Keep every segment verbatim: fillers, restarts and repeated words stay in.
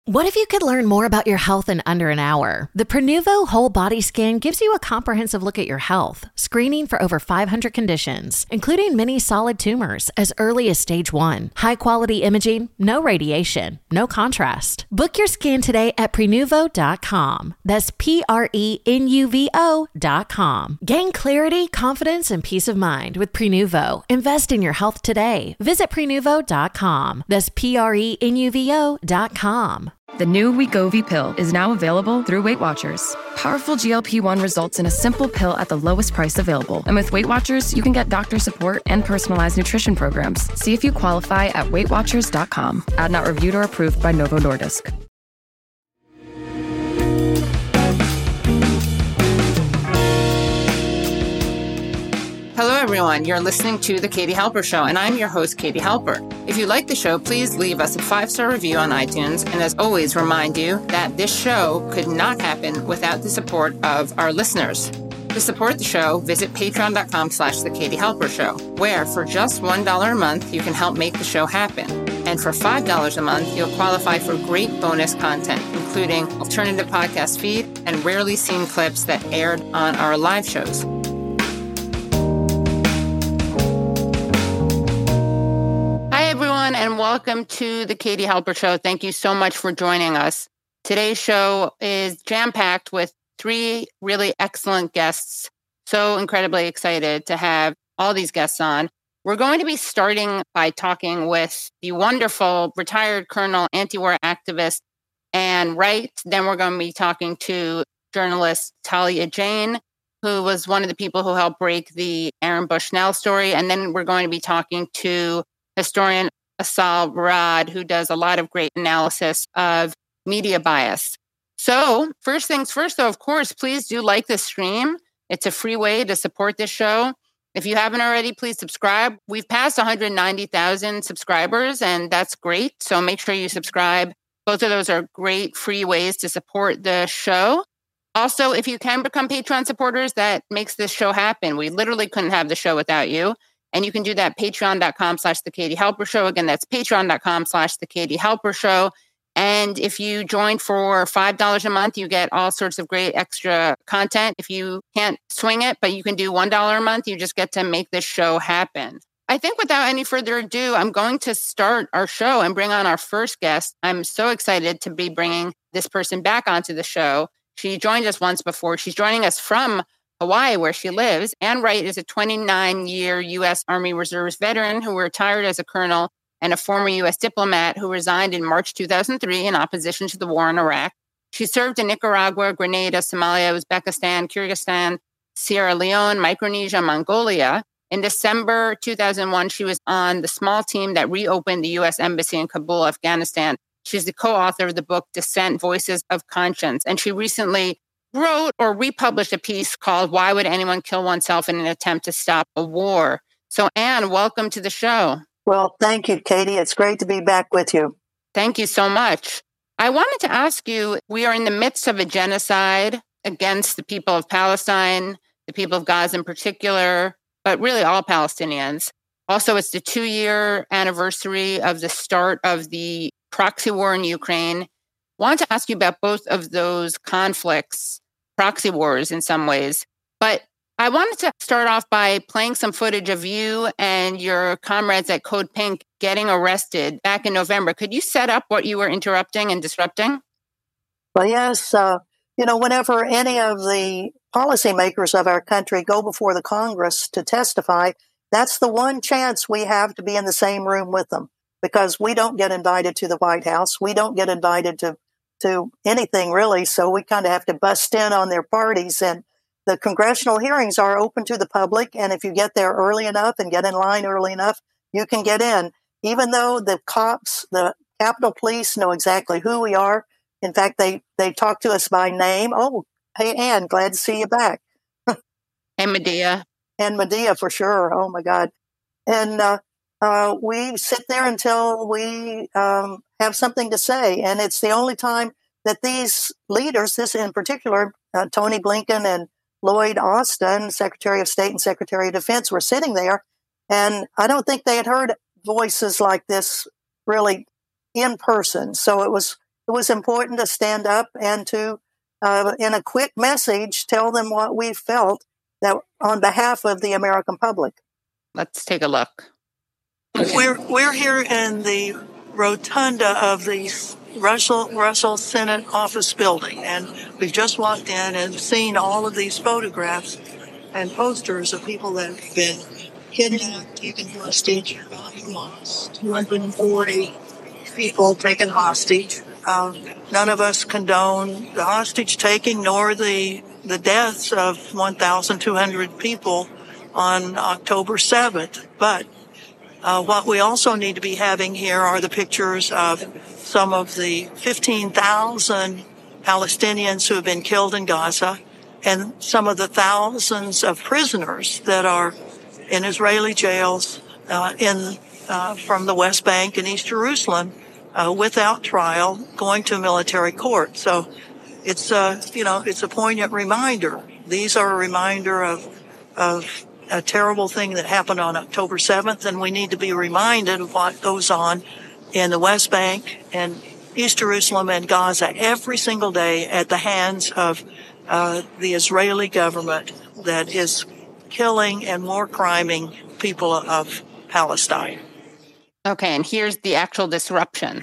What if you could learn more about your health in under an hour? The Prenuvo Whole Body Scan gives you a comprehensive look at your health, screening for over five hundred conditions, including many solid tumors as early as stage one. High-quality imaging, no radiation, no contrast. Book your scan today at prenuvo dot com. That's P R E N U V O dot com. Gain clarity, confidence, and peace of mind with Prenuvo. Invest in your health today. Visit prenuvo dot com. That's P R E N U V O dot com. The new Wegovy pill is now available through Weight Watchers. Powerful G L P one results in a simple pill at the lowest price available. And with Weight Watchers, you can get doctor support and personalized nutrition programs. See if you qualify at weight watchers dot com. Ad not reviewed or approved by Novo Nordisk. Hello, everyone. You're listening to The Katie Halper Show, and I'm your host, Katie Halper. If you like the show, please leave us a five-star review on iTunes, and as always, remind you that this show could not happen without the support of our listeners. To support the show, visit patreon dot com slash The Katie Halper Show, where for just one dollar a month, you can help make the show happen. And for five dollars a month, you'll qualify for great bonus content, including alternative podcast feed and rarely seen clips that aired on our live shows. And welcome to the Katie Halper Show. Thank you so much for joining us. Today's show is jam-packed with three really excellent guests. So incredibly excited to have all these guests on. We're going to be starting by talking with the wonderful retired Colonel, anti-war activist Ann Wright. Then we're going to be talking to journalist Talia Jane, who was one of the people who helped break the Aaron Bushnell story. And then we're going to be talking to historian Asal Barad, who does a lot of great analysis of media bias. So first things first, though, of course, please do like this stream. It's a free way to support this show. If you haven't already, please subscribe. We've passed one hundred ninety thousand subscribers, and that's great. So make sure you subscribe. Both of those are great free ways to support the show. Also, if you can become Patreon supporters, that makes this show happen. We literally couldn't have the show without you. And you can do that patreon dot com slash the Katie Halper Show. Again, that's patreon dot com slash the Katie Halper Show. And if you join for five dollars a month, you get all sorts of great extra content. If you can't swing it, but you can do one dollar a month, you just get to make this show happen. I think without any further ado, I'm going to start our show and bring on our first guest. I'm so excited to be bringing this person back onto the show. She joined us once before. She's joining us from Hawaii, where she lives. Ann Wright is a twenty-nine-year U S Army Reserves veteran who retired as a colonel and a former U S diplomat who resigned in March two thousand three in opposition to the war in Iraq. She served in Nicaragua, Grenada, Somalia, Uzbekistan, Kyrgyzstan, Sierra Leone, Micronesia, Mongolia. In December two thousand one, she was on the small team that reopened the U S Embassy in Kabul, Afghanistan. She's the co-author of the book Dissent, Voices of Conscience, and she recently wrote or republished a piece called Why Would Anyone Kill Oneself in an Attempt to Stop a War? So, Ann, welcome to the show. Well, thank you, Katie. It's great to be back with you. Thank you so much. I wanted to ask you, we are in the midst of a genocide against the people of Palestine, the people of Gaza in particular, but really all Palestinians. Also, it's the two-year anniversary of the start of the proxy war in Ukraine. I wanted to ask you about both of those conflicts, proxy wars in some ways. But I wanted to start off by playing some footage of you and your comrades at Code Pink getting arrested back in November. Could you set up what you were interrupting and disrupting? Well, yes. Uh, you know, whenever any of the policymakers of our country go before the Congress to testify, that's the one chance we have to be in the same room with them, because we don't get invited to the White House. We don't get invited to to anything, really. So we kind of have to bust in on their parties. And the congressional hearings are open to the public. And if you get there early enough and get in line early enough, you can get in. Even though the cops, the Capitol Police know exactly who we are. In fact, they, they talk to us by name. Oh, hey, Ann, glad to see you back. And Medea. And Medea, for sure. Oh, my God. And uh, uh, we sit there until we um, have something to say. And it's the only time that these leaders, this in particular, uh, Tony Blinken and Lloyd Austin, Secretary of State and Secretary of Defense, were sitting there. And I don't think they had heard voices like this really in person. So it was it was important to stand up and to, uh, in a quick message, tell them what we felt that on behalf of the American public. Let's take a look. We're we're here in the rotunda of the Russell Russell Senate office building, and we've just walked in and seen all of these photographs and posters of people that have been kidnapped, taken hostage, lost. two hundred forty people taken hostage. Um, none of us condone the hostage taking nor the the deaths of one thousand two hundred people on October seventh, but Uh, what we also need to be having here are the pictures of some of the fifteen thousand Palestinians who have been killed in Gaza and some of the thousands of prisoners that are in Israeli jails uh, in uh, from the West Bank and East Jerusalem uh, without trial going to military court. So it's, uh, you know, it's a poignant reminder. These are a reminder of of a terrible thing that happened on October seventh, and we need to be reminded of what goes on in the West Bank and East Jerusalem and Gaza every single day at the hands of uh, the Israeli government that is killing and war criming people of Palestine. Okay, and here's the actual disruption.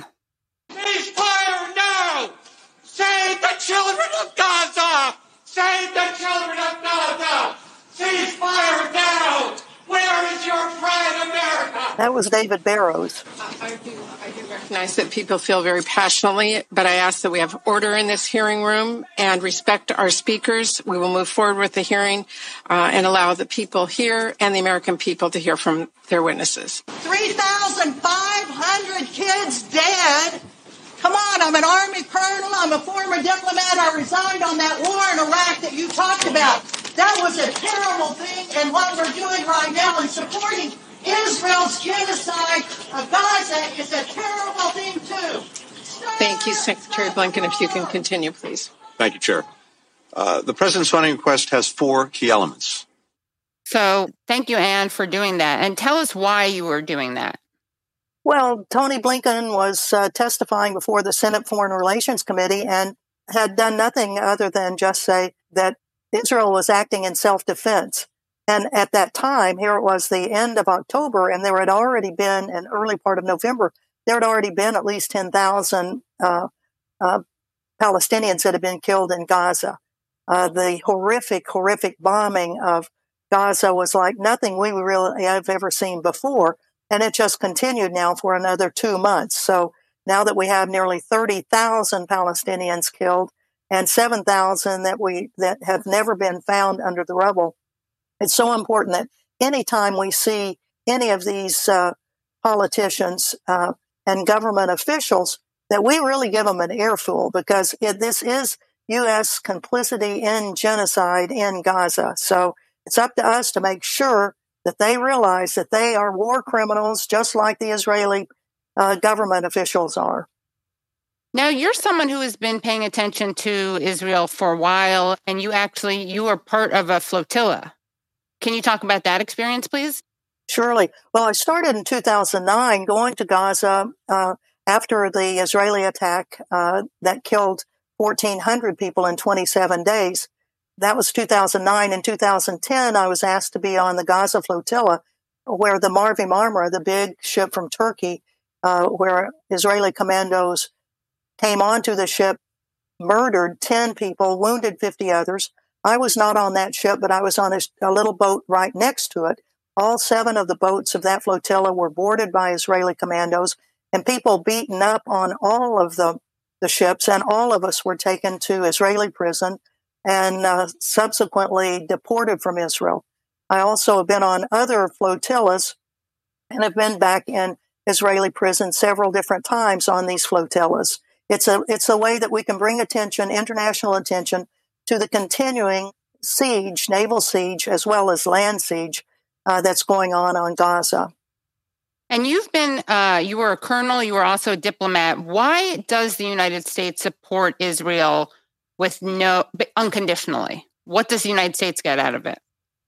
Ceasefire now! Save the children of Gaza! Save the children of Gaza! Ceasefire now! Where is your pride, America? That was David Barrows. I do, I do recognize that people feel very passionately, but I ask that we have order in this hearing room and respect our speakers. We will move forward with the hearing uh, and allow the people here and the American people to hear from their witnesses. three thousand five hundred kids dead. Come on, I'm an Army colonel. I'm a former diplomat. I resigned on that war in Iraq that you talked about. That was a terrible thing, and what we're doing right now in supporting Israel's genocide of Gaza is a terrible thing, too. Thank you, Secretary Blinken. If you can continue, please. Thank you, Chair. Uh, the President's funding request has four key elements. So thank you, Anne, for doing that. And tell us why you were doing that. Well, Tony Blinken was uh, testifying before the Senate Foreign Relations Committee and had done nothing other than just say that Israel was acting in self-defense. And at that time, here it was the end of October, and there had already been, an early part of November, there had already been at least ten thousand uh, uh, Palestinians that had been killed in Gaza. Uh, the horrific, horrific bombing of Gaza was like nothing we really have ever seen before, and it just continued now for another two months. So now that we have nearly thirty thousand Palestinians killed, and seven thousand that we that have never been found under the rubble. It's so important that anytime we see any of these uh, politicians uh, and government officials, that we really give them an earful, because it, this is U S complicity in genocide in Gaza. So it's up to us to make sure that they realize that they are war criminals, just like the Israeli uh, government officials are. Now, you're someone who has been paying attention to Israel for a while, and you actually, you were part of a flotilla. Can you talk about that experience, please? Surely. Well, I started in two thousand nine going to Gaza uh, after the Israeli attack uh, that killed fourteen hundred people in twenty-seven days. That was two thousand nine. In two thousand ten, I was asked to be on the Gaza flotilla, where the Mavi Marmara, the big ship from Turkey, uh, where Israeli commandos came onto the ship, murdered ten people, wounded fifty others. I was not on that ship, but I was on a, a little boat right next to it. All seven of the boats of that flotilla were boarded by Israeli commandos, and people beaten up on all of the, the ships, and all of us were taken to Israeli prison and uh, subsequently deported from Israel. I also have been on other flotillas and have been back in Israeli prison several different times on these flotillas. It's a it's a way that we can bring attention, international attention, to the continuing siege, naval siege, as well as land siege uh, that's going on on Gaza. And you've been, uh, you were a colonel, you were also a diplomat. Why does the United States support Israel with no, unconditionally? What does the United States get out of it?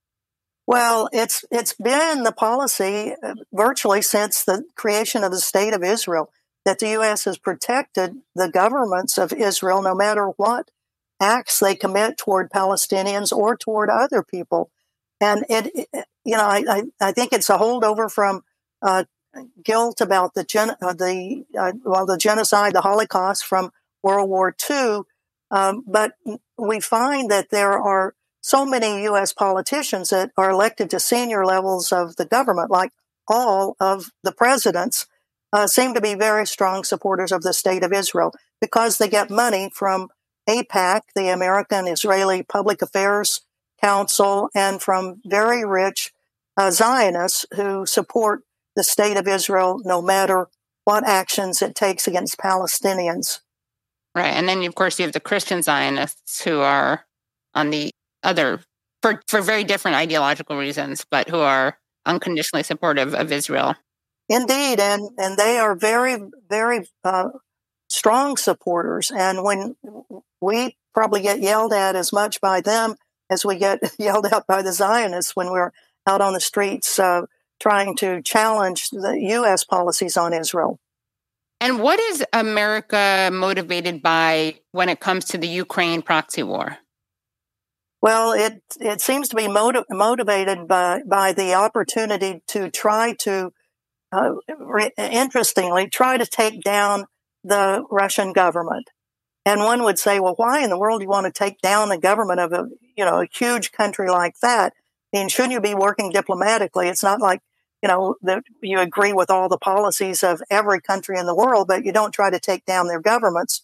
Well, it's it's been the policy virtually since the creation of the State of Israel. that the U S has protected the governments of Israel no matter what acts they commit toward Palestinians or toward other people. And it, it you know, I, I, I think it's a holdover from uh, guilt about the gen, uh, the uh, well, the genocide, the Holocaust from World War Two. Um, but we find that there are so many U S politicians that are elected to senior levels of the government, like all of the presidents, uh, seem to be very strong supporters of the state of Israel because they get money from AIPAC, the American Israeli Public Affairs Council, and from very rich uh, Zionists who support the state of Israel no matter what actions it takes against Palestinians. Right. And then, of course, you have the Christian Zionists who are on the other, for, for very different ideological reasons, but who are unconditionally supportive of Israel. Indeed. And, and they are very, very uh, strong supporters. And when we probably get yelled at as much by them as we get yelled at by the Zionists when we're out on the streets uh, trying to challenge the U S policies on Israel. And what is America motivated by when it comes to the Ukraine proxy war? Well, it it seems to be motiv- motivated by, by the opportunity to try to, uh, re- interestingly, try to take down the Russian government. And one would say, well, why in the world do you want to take down the government of a, you know, a huge country like that? I mean, shouldn't you be working diplomatically? It's not like, you know, that you agree with all the policies of every country in the world, but you don't try to take down their governments,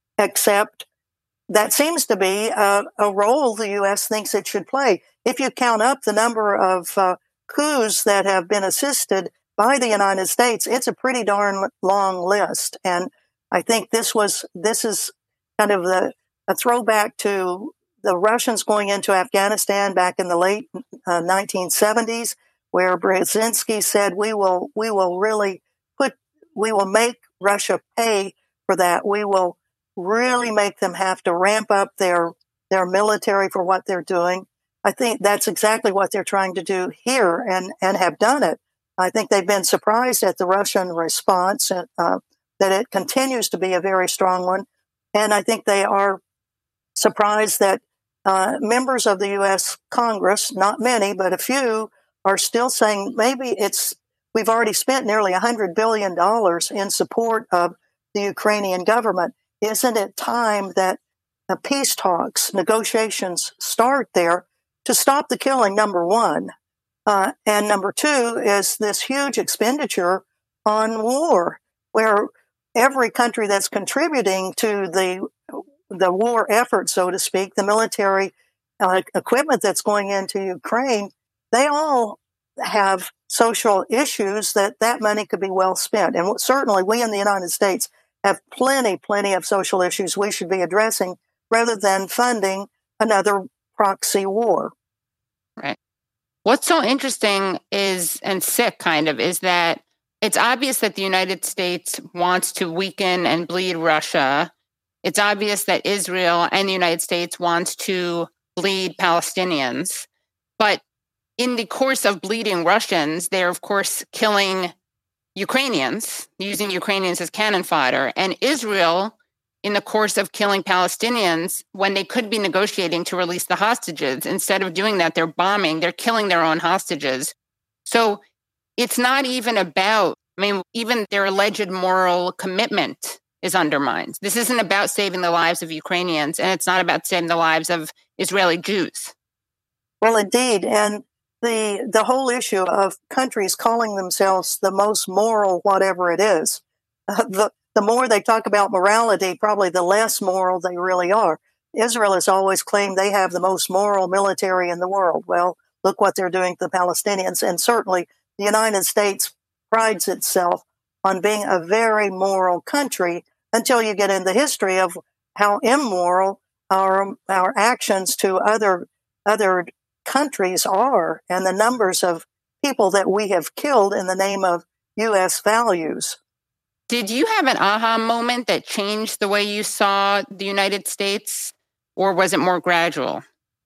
except that seems to be a, a role the U S thinks it should play. If you count up the number of uh, coups that have been assisted by the United States, it's a pretty darn long list. And I think this was, this is kind of the, a throwback to the Russians going into Afghanistan back in the late uh, nineteen seventies, where Brzezinski said, we will, we will really put, we will make Russia pay for that. We will really make them have to ramp up their, their military for what they're doing. I think that's exactly what they're trying to do here and, and have done it. I think they've been surprised at the Russian response, and, uh, that it continues to be a very strong one. And I think they are surprised that uh, members of the U S Congress, not many, but a few, are still saying maybe it's, we've already spent nearly one hundred billion dollars in support of the Ukrainian government. Isn't it time that uh, peace talks, negotiations start there to stop the killing, number one? Uh, and number two is this huge expenditure on war, where every country that's contributing to the the war effort, so to speak, the military uh, equipment that's going into Ukraine, they all have social issues that that money could be well spent. And certainly we in the United States have plenty, plenty of social issues we should be addressing rather than funding another proxy war. Right. What's so interesting is, and sick kind of, is that it's obvious that the United States wants to weaken and bleed Russia. It's obvious that Israel and the United States wants to bleed Palestinians. But in the course of bleeding Russians, they're, of course, killing Ukrainians, using Ukrainians as cannon fodder. And Israel, in the course of killing Palestinians, when they could be negotiating to release the hostages, instead of doing that, they're bombing, they're killing their own hostages. So it's not even about, I mean, even their alleged moral commitment is undermined. This isn't about saving the lives of Ukrainians, and it's not about saving the lives of Israeli Jews. Well, indeed. And the the whole issue of countries calling themselves the most moral, whatever it is, uh, the, the more they talk about morality, probably the less moral they really are. Israel has always claimed they have the most moral military in the world. Well, look what they're doing to the Palestinians. And certainly the United States prides itself on being a very moral country until you get into the history of how immoral our our actions to other other countries are, and the numbers of people that we have killed in the name of U S values. Did you have an aha moment that changed the way you saw the United States, or was it more gradual?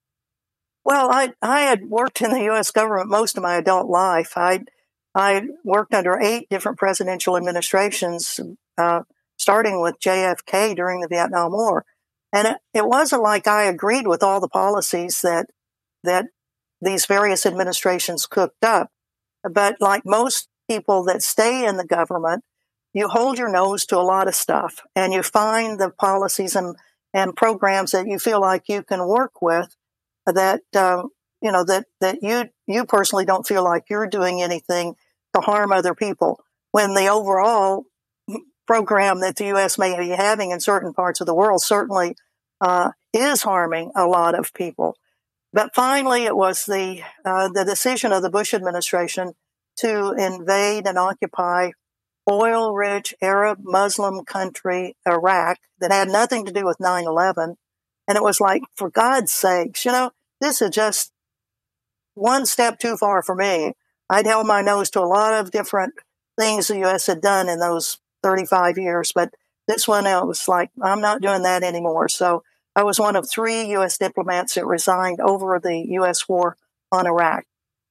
Well, I I had worked in the U S government most of my adult life. I I worked under eight different presidential administrations uh, starting with J F K during the Vietnam War. And it, it wasn't like I agreed with all the policies that that these various administrations cooked up. But like most people that stay in the government, you hold your nose to a lot of stuff, and you find the policies and, and programs that you feel like you can work with that, uh, you know, that, that you, you personally don't feel like you're doing anything to harm other people, when the overall program that the U S may be having in certain parts of the world certainly uh, is harming a lot of people. But finally, it was the uh, the decision of the Bush administration to invade and occupy oil-rich Arab Muslim country, Iraq, that had nothing to do with nine eleven. And it was like, for God's sakes, you know, this is just one step too far for me. I'd held my nose to a lot of different things the U S had done in those thirty-five years, but this one, it was like, I'm not doing that anymore. So I was one of three U S diplomats that resigned over the U S war on Iraq.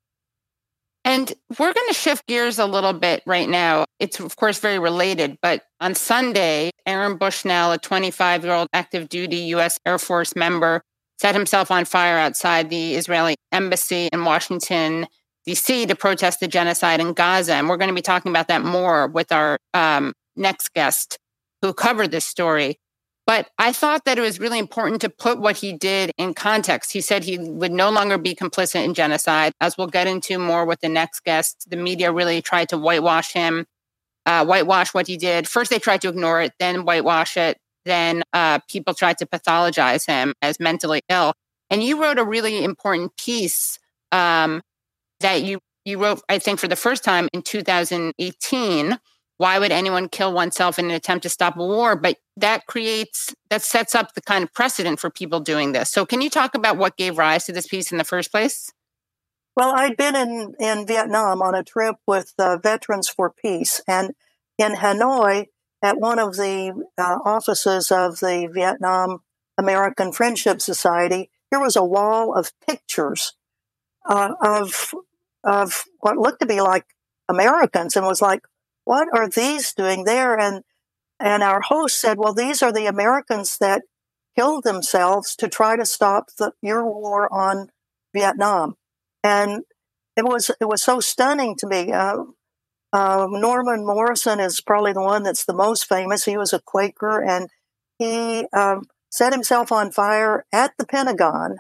And we're going to shift gears a little bit right now. It's, of course, very related. But on Sunday, Aaron Bushnell, a twenty-five-year-old active duty U S Air Force member, set himself on fire outside the Israeli embassy in Washington, D C to protest the genocide in Gaza. And we're going to be talking about that more with our um, next guest who covered this story. But I thought that it was really important to put what he did in context. He said he would no longer be complicit in genocide. As we'll get into more with the next guest, the media really tried to whitewash him, uh, whitewash what he did. First, they tried to ignore it, then whitewash it. Then uh, people tried to pathologize him as mentally ill. And you wrote a really important piece um, that you, you wrote, I think, for the first time in two thousand eighteen. Why would anyone kill oneself in an attempt to stop a war? But that creates, that sets up the kind of precedent for people doing this. So can you talk about what gave rise to this piece in the first place? Well, I'd been in, in Vietnam on a trip with uh, Veterans for Peace. And in Hanoi, at one of the uh, offices of the Vietnam American Friendship Society, there was a wall of pictures uh, of, of what looked to be like Americans, and was like, what are these doing there? And and our host said, well, these are the Americans that killed themselves to try to stop the, your war on Vietnam. And it was it was so stunning to me. Uh, uh, Norman Morrison is probably the one that's the most famous. He was a Quaker, and he um, set himself on fire at the Pentagon.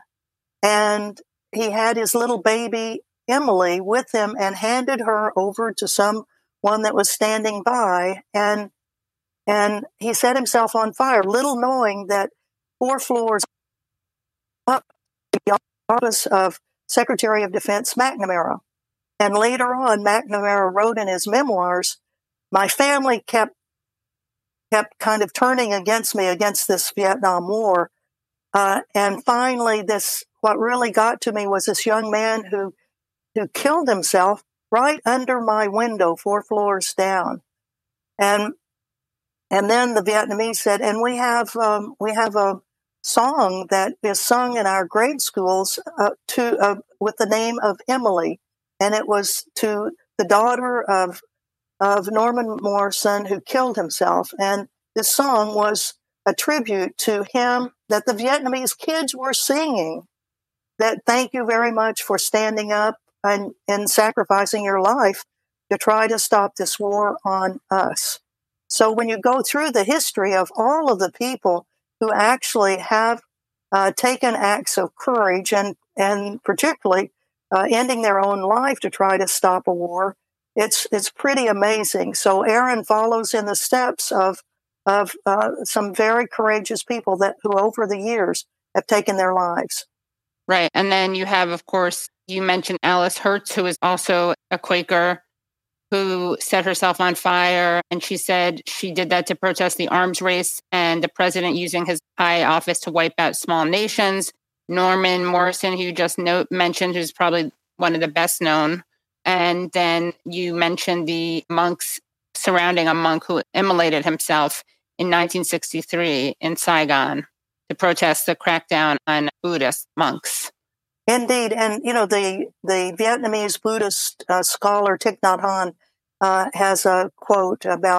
And he had his little baby, Emily, with him, and handed her over to some one that was standing by, and and he set himself on fire, little knowing that four floors up the office of Secretary of Defense McNamara. And later on, McNamara wrote in his memoirs, my family kept kept kind of turning against me, against this Vietnam War. Uh, and finally, this what really got to me was this young man who who killed himself right under my window, four floors down. And and then the Vietnamese said, and we have um, we have a song that is sung in our grade schools uh, to uh, with the name of Emily, and it was to the daughter of of Norman Morrison, who killed himself. And this song was a tribute to him that the Vietnamese kids were singing. That thank you very much for standing up and, and sacrificing your life to try to stop this war on us. So when you go through the history of all of the people who actually have uh, taken acts of courage, and, and particularly uh, ending their own life to try to stop a war, it's it's pretty amazing. So Aaron follows in the steps of of uh, some very courageous people that who over the years have taken their lives. Right. And then you have, of course, you mentioned Alice Hertz, who is also a Quaker, who set herself on fire. And she said she did that to protest the arms race and the president using his high office to wipe out small nations. Norman Morrison, who you just note, mentioned, who's probably one of the best known. And then you mentioned the monks surrounding a monk who immolated himself in nineteen sixty-three in Saigon to protest the crackdown on Buddhist monks. Indeed. And, you know, the, the Vietnamese Buddhist uh, scholar Thich Nhat Hanh uh, has a quote about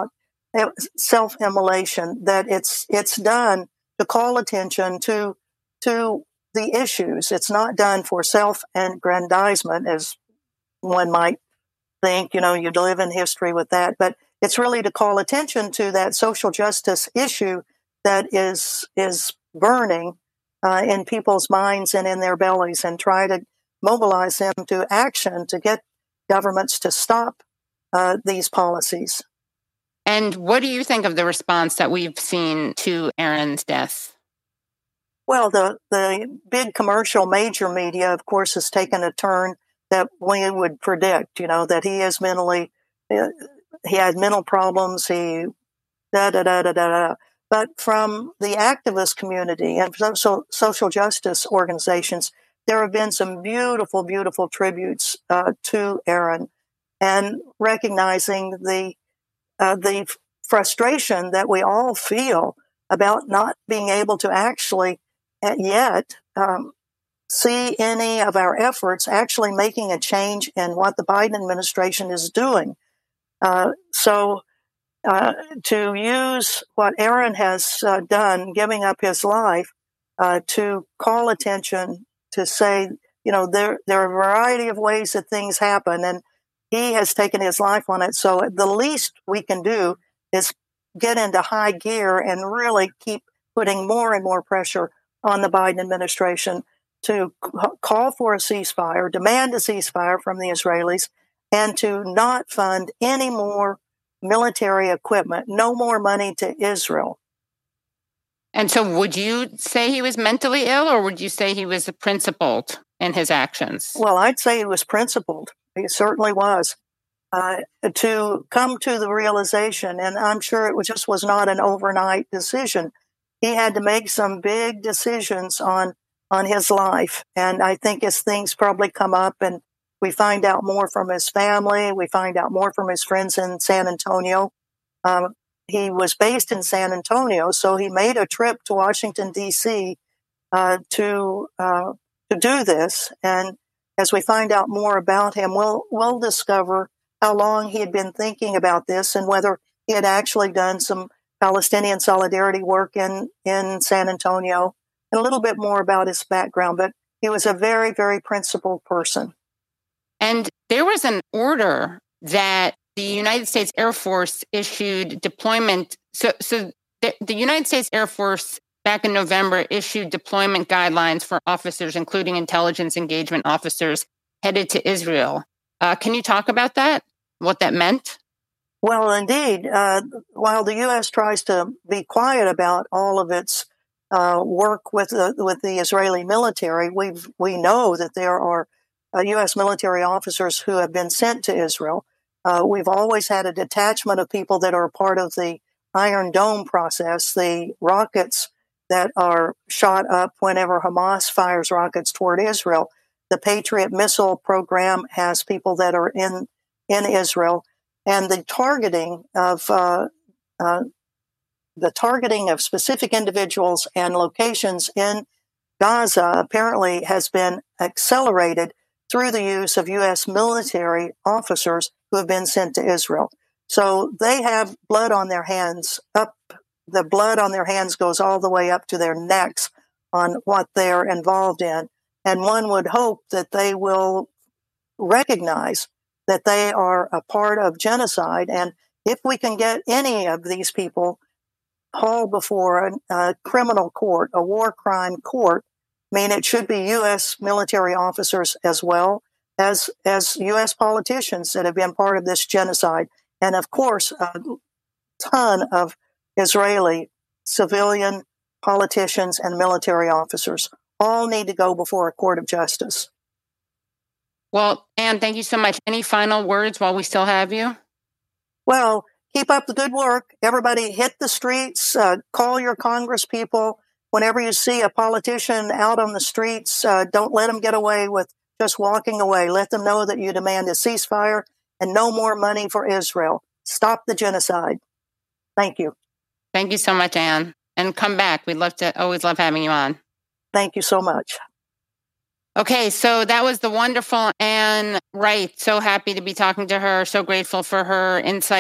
self-immolation, that it's it's done to call attention to to the issues. It's not done for self-aggrandizement, as one might think. You know, you live in history with that, but it's really to call attention to that social justice issue that is is burning uh, in people's minds and in their bellies, and try to mobilize them to action to get governments to stop uh, these policies. And what do you think of the response that we've seen to Aaron's death? Well, the, the big commercial major media, of course, has taken a turn that we would predict, you know, that he is mentally, uh, he had mental problems, he da da da da da da. But from the activist community and social, social justice organizations, there have been some beautiful, beautiful tributes uh, to Aaron, and recognizing the uh, the frustration that we all feel about not being able to actually yet um, see any of our efforts actually making a change in what the Biden administration is doing. Uh, so uh, to use what Aaron has uh, done, giving up his life, uh, to call attention, to say, you know, there there are a variety of ways that things happen, and he has taken his life on it. So the least we can do is get into high gear and really keep putting more and more pressure on the Biden administration to call for a ceasefire, demand a ceasefire from the Israelis, and to not fund any more military equipment, no more money to Israel. And so would you say he was mentally ill, or would you say he was principled in his actions? Well, I'd say he was principled. He certainly was. Uh, to come to the realization, and I'm sure it was just was not an overnight decision. He had to make some big decisions on on his life. And I think as things probably come up and we find out more from his family, we find out more from his friends in San Antonio. Um, he was based in San Antonio, so he made a trip to Washington, D C uh, to uh, to do this. And as we find out more about him, we'll we'll discover how long he had been thinking about this and whether he had actually done some Palestinian solidarity work in, in San Antonio, and a little bit more about his background. But he was a very, very principled person. And there was an order that the United States Air Force issued deployment. So, so the, the United States Air Force back in November issued deployment guidelines for officers, including intelligence engagement officers, headed to Israel. Uh, can you talk about that? What that meant? Well, indeed. Uh, while the U S tries to be quiet about all of its uh, work with the, with the Israeli military, we we know that there are uh, U S military officers who have been sent to Israel. Uh, we've always had a detachment of people that are part of the Iron Dome process, the rockets that are shot up whenever Hamas fires rockets toward Israel. The Patriot missile program has people that are in, in Israel. And the targeting of uh, uh, the targeting of specific individuals and locations in Gaza apparently has been accelerated through the use of U S military officers who have been sent to Israel. So they have blood on their hands. Up, the blood on their hands goes all the way up to their necks on what they're involved in. And one would hope that they will recognize that they are a part of genocide. And if we can get any of these people hauled before a, a criminal court, a war crime court, I mean, it should be U S military officers as well as, as U S politicians that have been part of this genocide. And of course, a ton of Israeli civilian politicians and military officers all need to go before a court of justice. Well, Ann, thank you so much. Any final words while we still have you? Well, keep up the good work. Everybody hit the streets, uh, call your Congress people. Whenever you see a politician out on the streets, uh, don't let them get away with just walking away. Let them know that you demand a ceasefire and no more money for Israel. Stop the genocide. Thank you. Thank you so much, Ann. And come back. We'd love to, always love having you on. Thank you so much. Okay, so that was the wonderful Ann Wright. So happy to be talking to her. So grateful for her insights.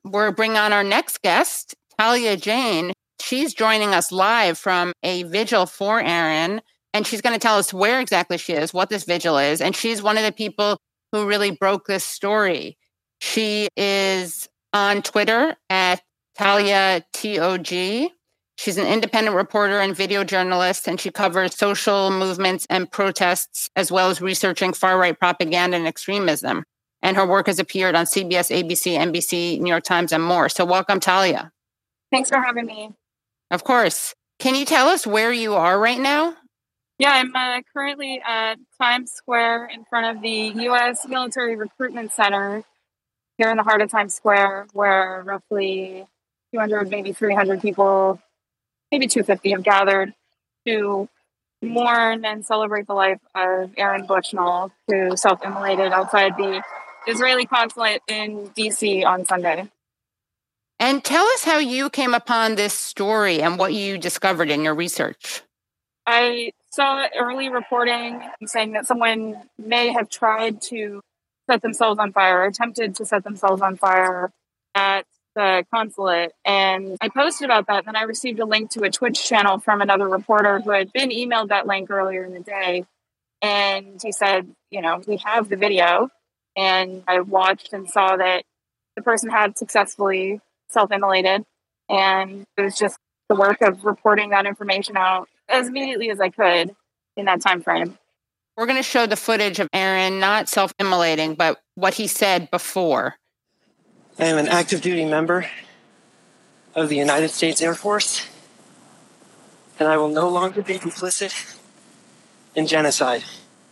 we're bringing on our next guest, Talia Jane. She's joining us live from a vigil for Aaron, and she's going to tell us where exactly she is, what this vigil is. And she's one of the people who really broke this story. She is on Twitter at Talia T O G. She's an independent reporter and video journalist, and she covers social movements and protests, as well as researching far-right propaganda and extremism. And her work has appeared on C B S, A B C, N B C, New York Times, and more. So welcome, Talia. Thanks for having me. Of course. Can you tell us where you are right now? Yeah, I'm uh, currently at Times Square in front of the U S Military Recruitment Center here in the heart of Times Square, where roughly two hundred, maybe three hundred people, maybe two hundred fifty have gathered to mourn and celebrate the life of Aaron Bushnell, who self-immolated outside the Israeli consulate in D C on Sunday. And tell us how you came upon this story and what you discovered in your research. I saw early reporting saying that someone may have tried to set themselves on fire, attempted to set themselves on fire at the consulate. And I posted about that. Then I received a link to a Twitch channel from another reporter who had been emailed that link earlier in the day. And he said, you know, we have the video. And I watched and saw that the person had successfully self-immolated. And it was just the work of reporting that information out as immediately as I could in that time frame. We're going to show the footage of Aaron not self-immolating, but what he said before. I am an active duty member of the United States Air Force, and I will no longer be complicit in genocide.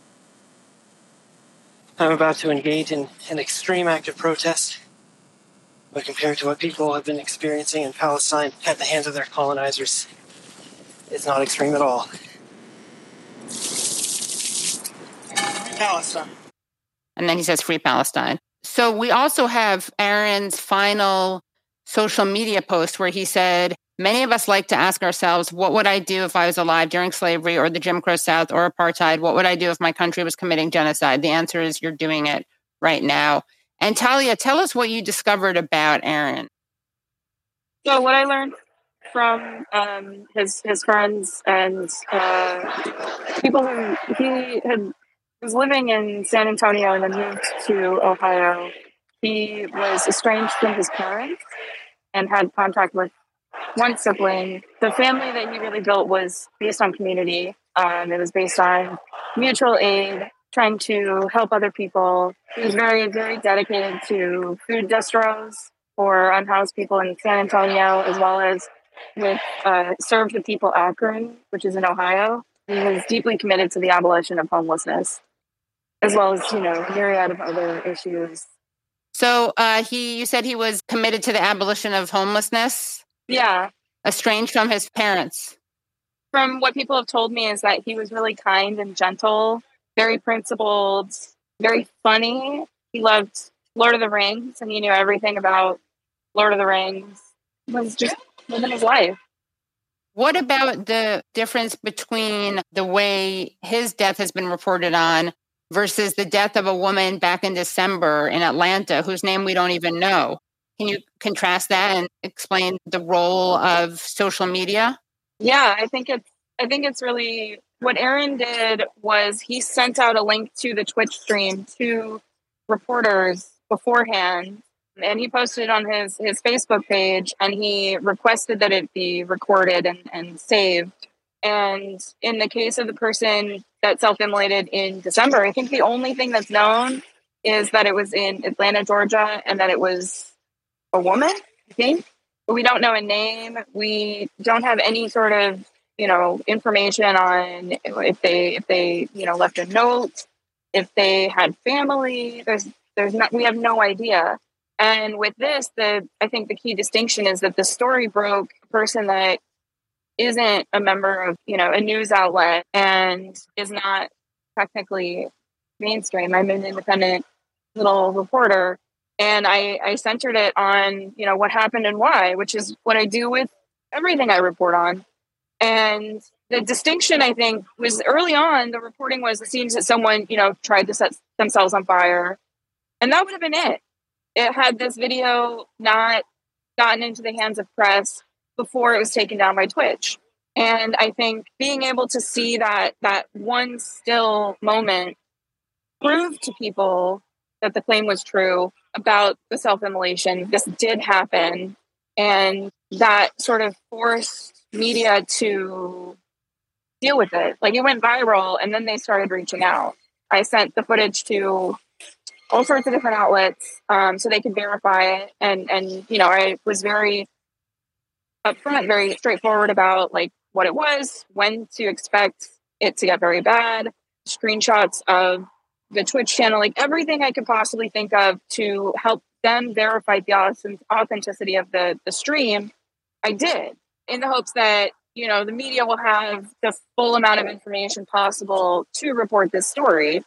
I'm about to engage in an extreme act of protest, but compared to what people have been experiencing in Palestine at the hands of their colonizers, it's not extreme at all. Palestine. And then he says, free Palestine. So we also have Aaron's final social media post where he said, many of us like to ask ourselves, what would I do if I was alive during slavery or the Jim Crow South or apartheid? What would I do if my country was committing genocide? The answer is you're doing it right now. And Talia, tell us what you discovered about Aaron. So what I learned from um, his his friends and uh, people who he had was living in San Antonio and then moved to Ohio. He was estranged from his parents and had contact with one sibling. The family that he really built was based on community. Um, it was based on mutual aid, trying to help other people. He was very, very dedicated to food distros for unhoused people in San Antonio, as well as with uh, Serve the People Akron, which is in Ohio. He was deeply committed to the abolition of homelessness, as well as, you know, a myriad of other issues. So uh, he, you said he was committed to the abolition of homelessness? Yeah. Estranged from his parents? From what people have told me is that he was really kind and gentle, very principled, very funny. He loved Lord of the Rings, and he knew everything about Lord of the Rings. He was just living his life. What about the difference between the way his death has been reported on versus the death of a woman back in December in Atlanta, whose name we don't even know? Can you contrast that and explain the role of social media? Yeah, I think it's I think it's really what Aaron did was he sent out a link to the Twitch stream to reporters beforehand, and he posted it on his, his Facebook page, and he requested that it be recorded and, and saved. And in the case of the person that self-immolated in December, I think the only thing that's known is that it was in Atlanta, Georgia, and that it was a woman, I think. But we don't know a name. We don't have any sort of, you know, information on if they, if they, you know, left a note, if they had family. There's, there's not, we have no idea. And with this, the, I think the key distinction is that the story broke a person that isn't a member of, you know, a news outlet and is not technically mainstream. I'm an independent little reporter, and I, I centered it on, you know, what happened and why, which is what I do with everything I report on. And the distinction, I think, was early on, the reporting was it seems that someone, you know, tried to set themselves on fire, and that would have been it. it had this video not gotten into the hands of press before it was taken down by Twitch. And I think being able to see that that one still moment proved to people that the claim was true about the self-immolation. This did happen. And that sort of forced media to deal with it. Like, it went viral, and then they started reaching out. I sent the footage to all sorts of different outlets um, so they could verify it. And, and, you know, I was very upfront, very straightforward about, like, what it was, when to expect it to get very bad, screenshots of the Twitch channel, like everything I could possibly think of to help them verify the authenticity of the, the stream, I did, in the hopes that, you know, the media will have the full amount of information possible to report this story.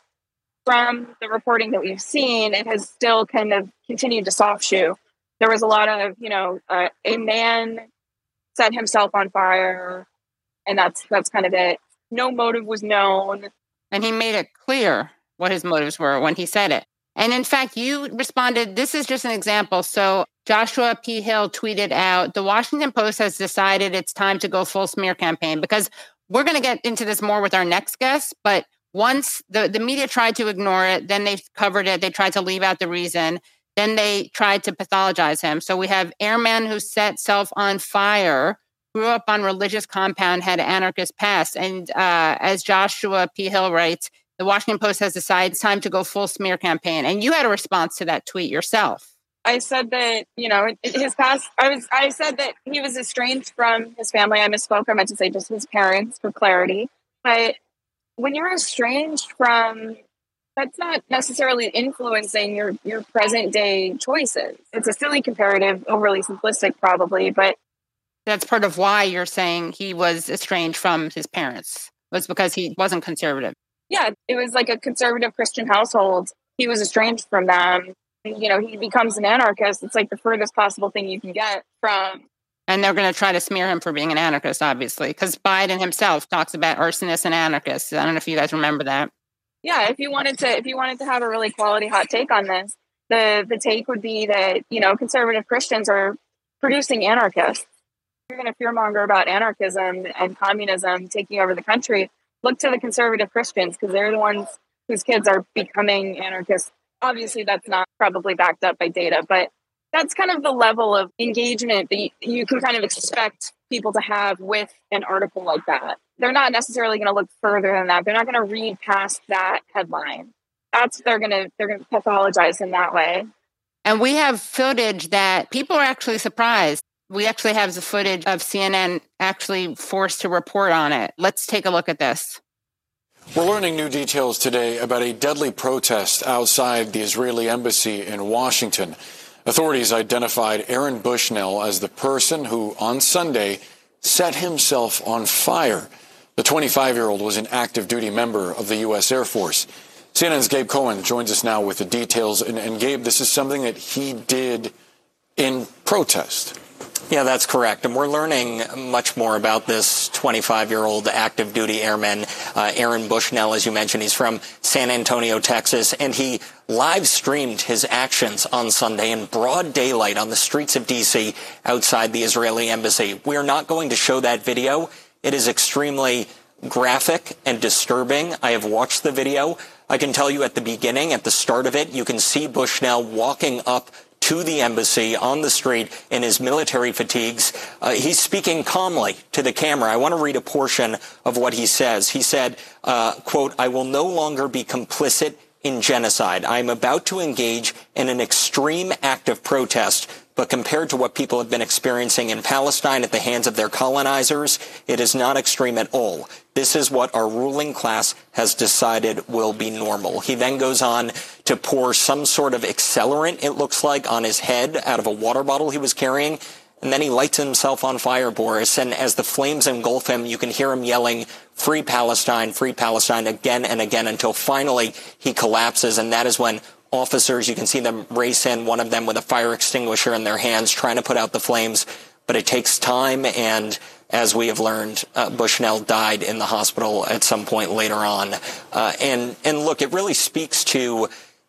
From the reporting that we've seen, it has still kind of continued to soft shoe. There was a lot of, you know, uh, a man set himself on fire, and that's that's kind of it. No motive was known. And he made it clear what his motives were when he said it. And in fact, you responded, this is just an example. So Joshua P. Hill tweeted out, the Washington Post has decided it's time to go full smear campaign, because we're going to get into this more with our next guest. But once the, the media tried to ignore it, then they covered it. They tried to leave out the reason. Then they tried to pathologize him. So we have airman who set self on fire, grew up on religious compound, had anarchist past. And uh, as Joshua P. Hill writes, the Washington Post has decided it's time to go full smear campaign. And you had a response to that tweet yourself. I said that, you know, his past, I was, I said that he was estranged from his family. I misspoke. I meant to say just his parents for clarity. But when you're estranged from, that's not necessarily influencing your, your present day choices. It's a silly comparative, overly simplistic probably, but that's part of why you're saying he was estranged from his parents, was because he wasn't conservative. Yeah, it was like a conservative Christian household. He was estranged from them. You know, he becomes an anarchist. It's like the furthest possible thing you can get from. And they're going to try to smear him for being an anarchist, obviously, because Biden himself talks about arsonists and anarchists. I don't know if you guys remember that. Yeah, if you wanted to, if you wanted to have a really quality hot take on this, the the take would be that, you know, conservative Christians are producing anarchists. If you're going to fearmonger about anarchism and communism taking over the country, look to the conservative Christians, because they're the ones whose kids are becoming anarchists. Obviously, that's not probably backed up by data, but that's kind of the level of engagement that you can kind of expect people to have with an article like that. They're not necessarily going to look further than that. They're not going to read past that headline. That's they're going to they're going to pathologize in that way. And we have footage that people are actually surprised. We actually have the footage of C N N actually forced to report on it. Let's take a look at this. We're learning new details today about a deadly protest outside the Israeli embassy in Washington. Authorities identified Aaron Bushnell as the person who, on Sunday, set himself on fire. The twenty-five-year-old was an active duty member of the U S Air Force. C N N's Gabe Cohen joins us now with the details. And, and Gabe, this is something that he did in protest. Yeah, that's correct. And we're learning much more about this twenty-five-year-old active duty airman, uh, Aaron Bushnell, as you mentioned. He's from San Antonio, Texas, and he live streamed his actions on Sunday in broad daylight on the streets of D C outside the Israeli embassy. We are not going to show that video. It is extremely graphic and disturbing. I have watched the video. I can tell you at the beginning, at the start of it, you can see Bushnell walking up to the embassy on the street in his military fatigues. Uh, he's speaking calmly to the camera. I want to read a portion of what he says. He said, uh, quote, "I will no longer be complicit in genocide. I am about to engage in an extreme act of protest, but compared to what people have been experiencing in Palestine at the hands of their colonizers, it is not extreme at all. This is what our ruling class has decided will be normal." He then goes on to pour some sort of accelerant, it looks like, on his head out of a water bottle he was carrying. And then he lights himself on fire, Boris. And as the flames engulf him, you can hear him yelling, "Free Palestine, free Palestine," again and again until finally he collapses. And that is when officers, you can see them race in, one of them with a fire extinguisher in their hands, trying to put out the flames. But it takes time. And as we have learned, uh, Bushnell died in the hospital at some point later on. Uh, and, and look, it really speaks to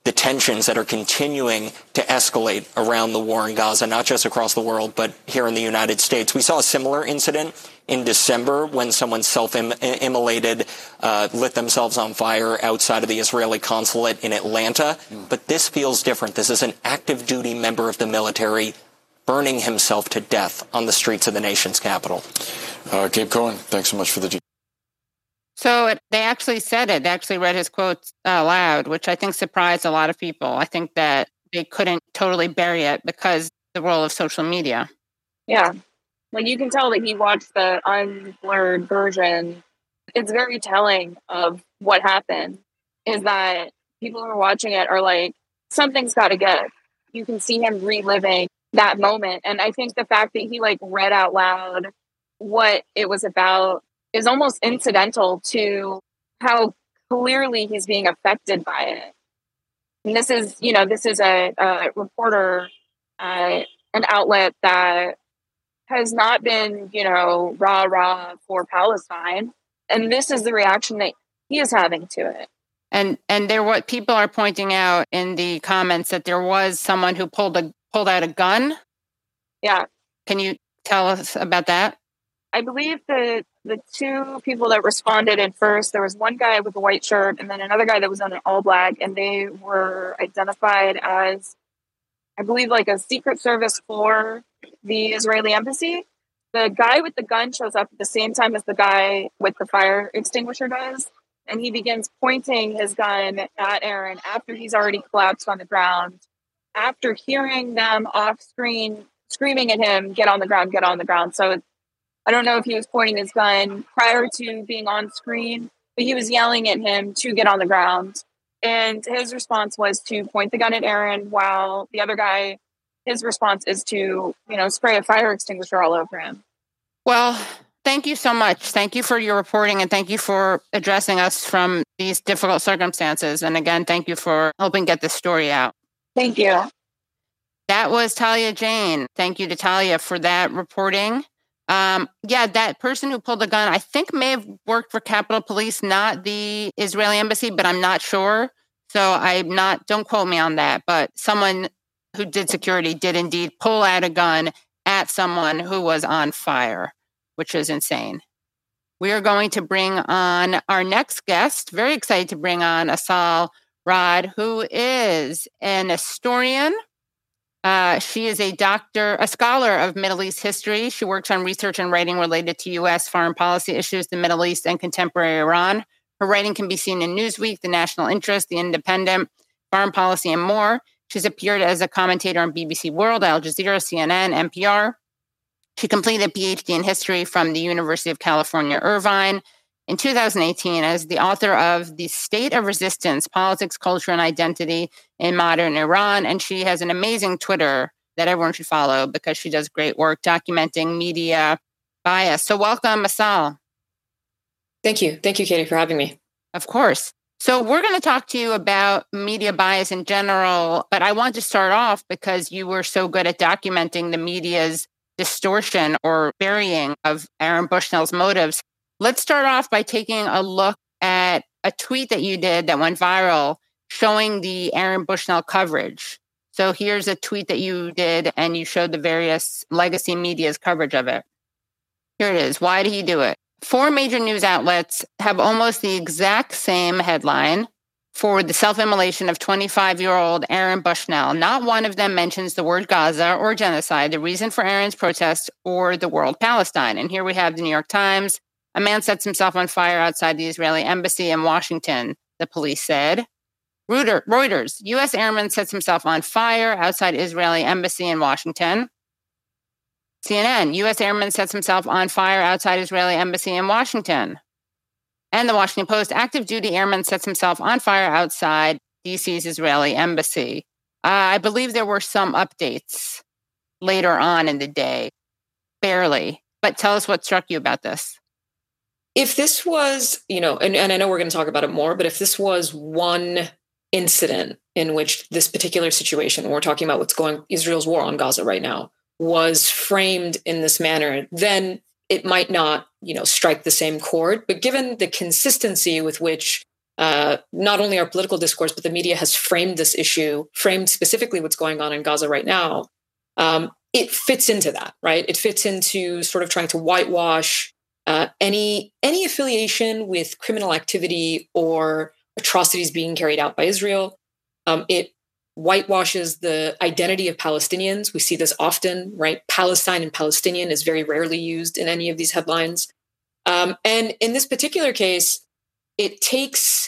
the tensions that are continuing to escalate around the war in Gaza, not just across the world, but here in the United States. We saw a similar incident in December when someone self-immolated, uh, lit themselves on fire outside of the Israeli consulate in Atlanta. Mm. But this feels different. This is an active duty member of the military burning himself to death on the streets of the nation's capital. Uh, Gabe Cohen, thanks so much for the details. So it, they actually said it. They actually read his quotes aloud, which I think surprised a lot of people. I think that they couldn't totally bury it because the role of social media. Yeah. Like you can tell that he watched the unblurred version. It's very telling of what happened is that people who are watching it are like, something's got to give. You can see him reliving that moment. And I think the fact that he like read out loud what it was about is almost incidental to how clearly he's being affected by it. And this is, you know, this is a, a reporter, uh, an outlet that has not been, you know, rah, rah for Palestine. And this is the reaction that he is having to it. And and there, what people are pointing out in the comments that there was someone who pulled a pulled out a gun. Yeah. Can you tell us about that? I believe the the two people that responded at first, there was one guy with a white shirt and then another guy that was on an all black, and they were identified as, I believe, like a Secret Service for the Israeli embassy. The guy with the gun shows up at the same time as the guy with the fire extinguisher does, and he begins pointing his gun at Aaron after he's already collapsed on the ground, after hearing them off screen screaming at him, "Get on the ground, get on the ground." So I don't know if he was pointing his gun prior to being on screen, but he was yelling at him to get on the ground. And his response was to point the gun at Aaron, while the other guy, his response is to, you know, spray a fire extinguisher all over him. Well, thank you so much. Thank you for your reporting, and thank you for addressing us from these difficult circumstances. And again, thank you for helping get this story out. Thank you. That was Talia Jane. Thank you to Talia for that reporting. Um, yeah, that person who pulled the gun, I think may have worked for Capitol Police, not the Israeli embassy, but I'm not sure. So I'm not, don't quote me on that, but someone who did security did indeed pull out a gun at someone who was on fire, which is insane. We are going to bring on our next guest. Very excited to bring on Asal Rod, who is an historian. Uh, she is a doctor, a scholar of Middle East history. She works on research and writing related to U S foreign policy issues, the Middle East, and contemporary Iran. Her writing can be seen in Newsweek, The National Interest, The Independent, Foreign Policy, and more. She's appeared as a commentator on B B C World, Al Jazeera, C N N, N P R. She completed a P H D in history from the University of California, Irvine. In two thousand eighteen, as the author of The State of Resistance, Politics, Culture, and Identity in Modern Iran. And she has an amazing Twitter that everyone should follow because she does great work documenting media bias. So welcome, Asal. Thank you. Thank you, Katie, for having me. Of course. So we're going to talk to you about media bias in general, but I want to start off because you were so good at documenting the media's distortion or burying of Aaron Bushnell's motives. Let's start off by taking a look at a tweet that you did that went viral showing the Aaron Bushnell coverage. So here's a tweet that you did, and you showed the various legacy media's coverage of it. Here it is. Why did he do it? Four major news outlets have almost the exact same headline for the self-immolation of twenty-five-year-old Aaron Bushnell. Not one of them mentions the word Gaza or genocide, the reason for Aaron's protest, or the world Palestine. And here we have the New York Times. A man sets himself on fire outside the Israeli embassy in Washington, the police said. Reuters, U S airman sets himself on fire outside Israeli embassy in Washington. C N N, U S airman sets himself on fire outside Israeli embassy in Washington. And the Washington Post, active duty airman sets himself on fire outside D C's Israeli embassy. Uh, I believe there were some updates later on in the day, barely. But tell us what struck you about this. If this was, you know, and, and I know we're going to talk about it more, but if this was one incident in which this particular situation, we're talking about what's going, Israel's war on Gaza right now, was framed in this manner, then it might not, you know, strike the same chord. But given the consistency with which uh, not only our political discourse, but the media has framed this issue, framed specifically what's going on in Gaza right now. Um, it fits into that, right? It fits into sort of trying to whitewash uh, any any affiliation with criminal activity or atrocities being carried out by Israel. Um, it whitewashes the identity of Palestinians. We see this often, right? Palestine and Palestinian is very rarely used in any of these headlines. Um, and in this particular case, it takes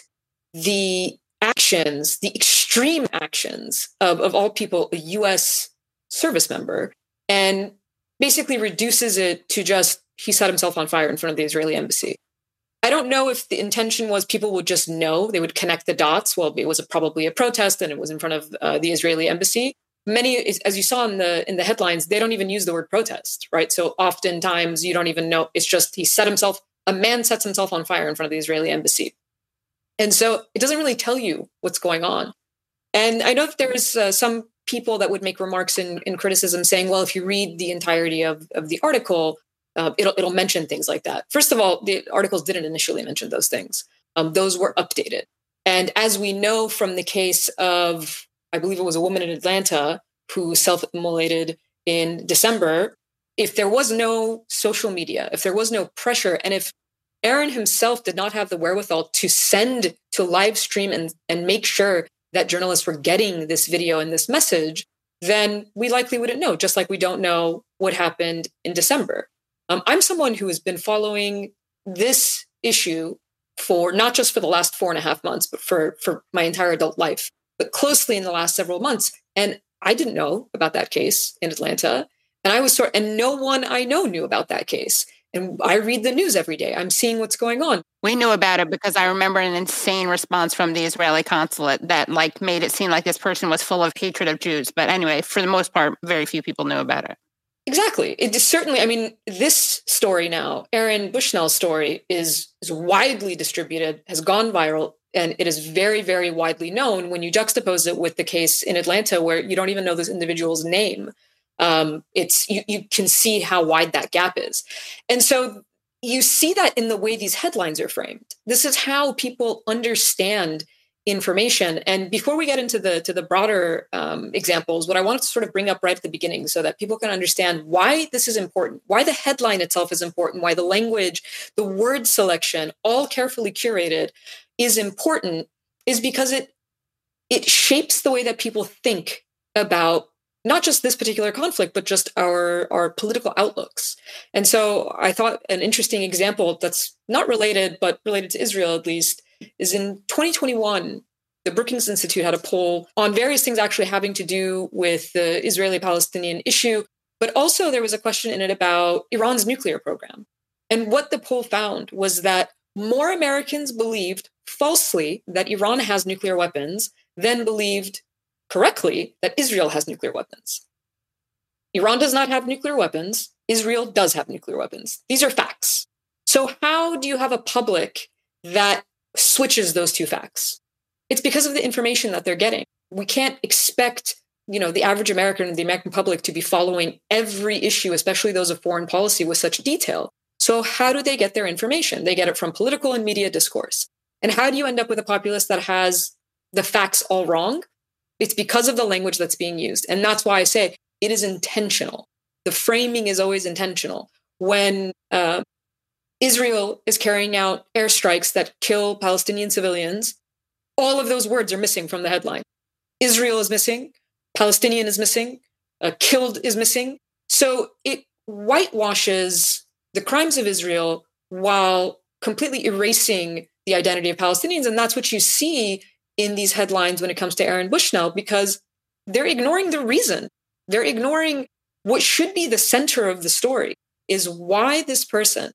the actions, the extreme actions of, of all people, a U S service member, and basically reduces it to just, he set himself on fire in front of the Israeli embassy. I don't know if the intention was people would just know, they would connect the dots. Well, it was a, probably a protest and it was in front of uh, the Israeli embassy. Many, as you saw in the in the headlines, they don't even use the word protest, right? So oftentimes you don't even know. It's just he set himself, a man sets himself on fire in front of the Israeli embassy. And so it doesn't really tell you what's going on. And I know that there's uh, some people that would make remarks in, in criticism saying, well, if you read the entirety of, of the article, uh, it'll, it'll mention things like that. First of all, the articles didn't initially mention those things. Um, those were updated. And as we know from the case of, I believe it was a woman in Atlanta who self-immolated in December, if there was no social media, if there was no pressure, and if Aaron himself did not have the wherewithal to send, to live stream and, and make sure that journalists were getting this video and this message, then we likely wouldn't know, just like we don't know what happened in December. Um, I'm someone who has been following this issue for not just for the last four and a half months, but for, for my entire adult life, but closely in the last several months. And I didn't know about that case in Atlanta. And I was sort and no one I know knew about that case. And I read the news every day. I'm seeing what's going on. We knew about it because I remember an insane response from the Israeli consulate that like made it seem like this person was full of hatred of Jews. But anyway, for the most part, very few people knew about it. Exactly. It is certainly, I mean, this story now, Aaron Bushnell's story is, is widely distributed, has gone viral, and it is very, very widely known when you juxtapose it with the case in Atlanta where you don't even know this individual's name. Um, it's you, you can see how wide that gap is. And so you see that in the way these headlines are framed. This is how people understand information. And before we get into the to the broader um, examples, what I wanted to sort of bring up right at the beginning so that people can understand why this is important, why the headline itself is important, why the language, the word selection, all carefully curated is important, is because it it shapes the way that people think about not just this particular conflict, but just our, our political outlooks. And so I thought an interesting example that's not related, but related to Israel at least, is in twenty twenty-one, the Brookings Institute had a poll on various things actually having to do with the Israeli-Palestinian issue, but also there was a question in it about Iran's nuclear program. And what the poll found was that more Americans believed falsely that Iran has nuclear weapons than believed correctly that Israel has nuclear weapons. Iran does not have nuclear weapons. Israel does have nuclear weapons. These are facts. So how do you have a public that switches those two facts? It's because of the information that they're getting. We can't expect, you know, the average American and the American public to be following every issue, especially those of foreign policy, with such detail. So how do they get their information? They get it from political and media discourse. And how do you end up with a populace that has the facts all wrong? It's because of the language that's being used. And that's why I say it is intentional. The framing is always intentional. When uh, Israel is carrying out airstrikes that kill Palestinian civilians, all of those words are missing from the headline. Israel is missing, Palestinian is missing, uh, killed is missing. So it whitewashes the crimes of Israel while completely erasing the identity of Palestinians. And that's what you see in these headlines when it comes to Aaron Bushnell, because they're ignoring the reason. They're ignoring what should be the center of the story, is why this person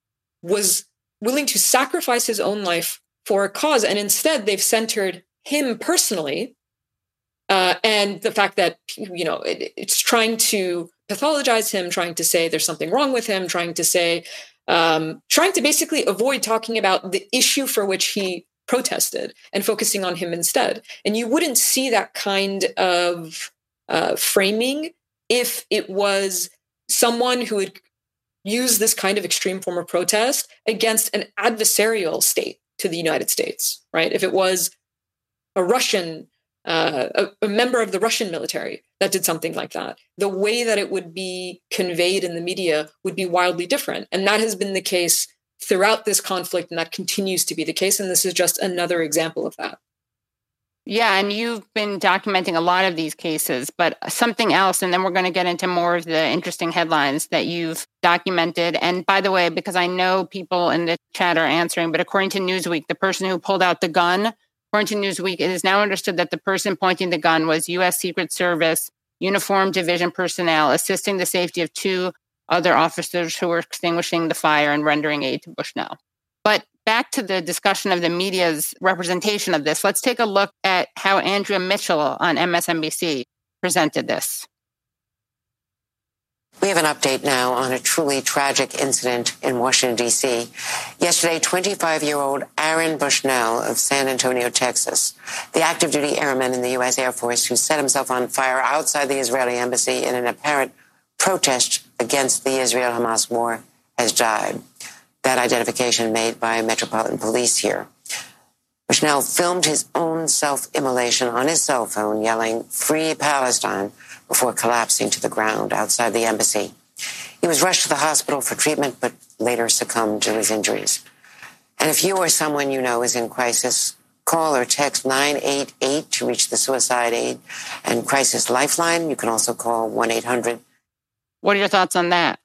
was willing to sacrifice his own life for a cause. And instead, they've centered him personally. Uh, and the fact that, you know, it, it's trying to pathologize him, trying to say there's something wrong with him, trying to say, um, trying to basically avoid talking about the issue for which he protested and focusing on him instead. And you wouldn't see that kind of uh, framing if it was someone who would use this kind of extreme form of protest against an adversarial state, to the United States, right? If it was a Russian, uh, a, a member of the Russian military that did something like that, the way that it would be conveyed in the media would be wildly different. And that has been the case throughout this conflict, and that continues to be the case. And this is just another example of that. Yeah, and you've been documenting a lot of these cases, but something else, and then we're going to get into more of the interesting headlines that you've documented. And by the way, because I know people in the chat are answering, but according to Newsweek, the person who pulled out the gun, according to Newsweek, it is now understood that the person pointing the gun was U S Secret Service uniformed division personnel assisting the safety of two other officers who were extinguishing the fire and rendering aid to Bushnell. But back to the discussion of the media's representation of this, let's take a look at how Andrea Mitchell on M S N B C presented this. We have an update now on a truly tragic incident in Washington, D C. Yesterday, twenty-five-year-old Aaron Bushnell of San Antonio, Texas, the active duty airman in the U S Air Force who set himself on fire outside the Israeli embassy in an apparent protest against the Israel-Hamas war, has died. That identification made by Metropolitan Police here. Bushnell filmed his own self-immolation on his cell phone, yelling, "Free Palestine," before collapsing to the ground outside the embassy. He was rushed to the hospital for treatment, but later succumbed to his injuries. And if you or someone you know is in crisis, call or text nine eight eight to reach the Suicide Aid and Crisis Lifeline. You can also call one eight hundred. What are your thoughts on that?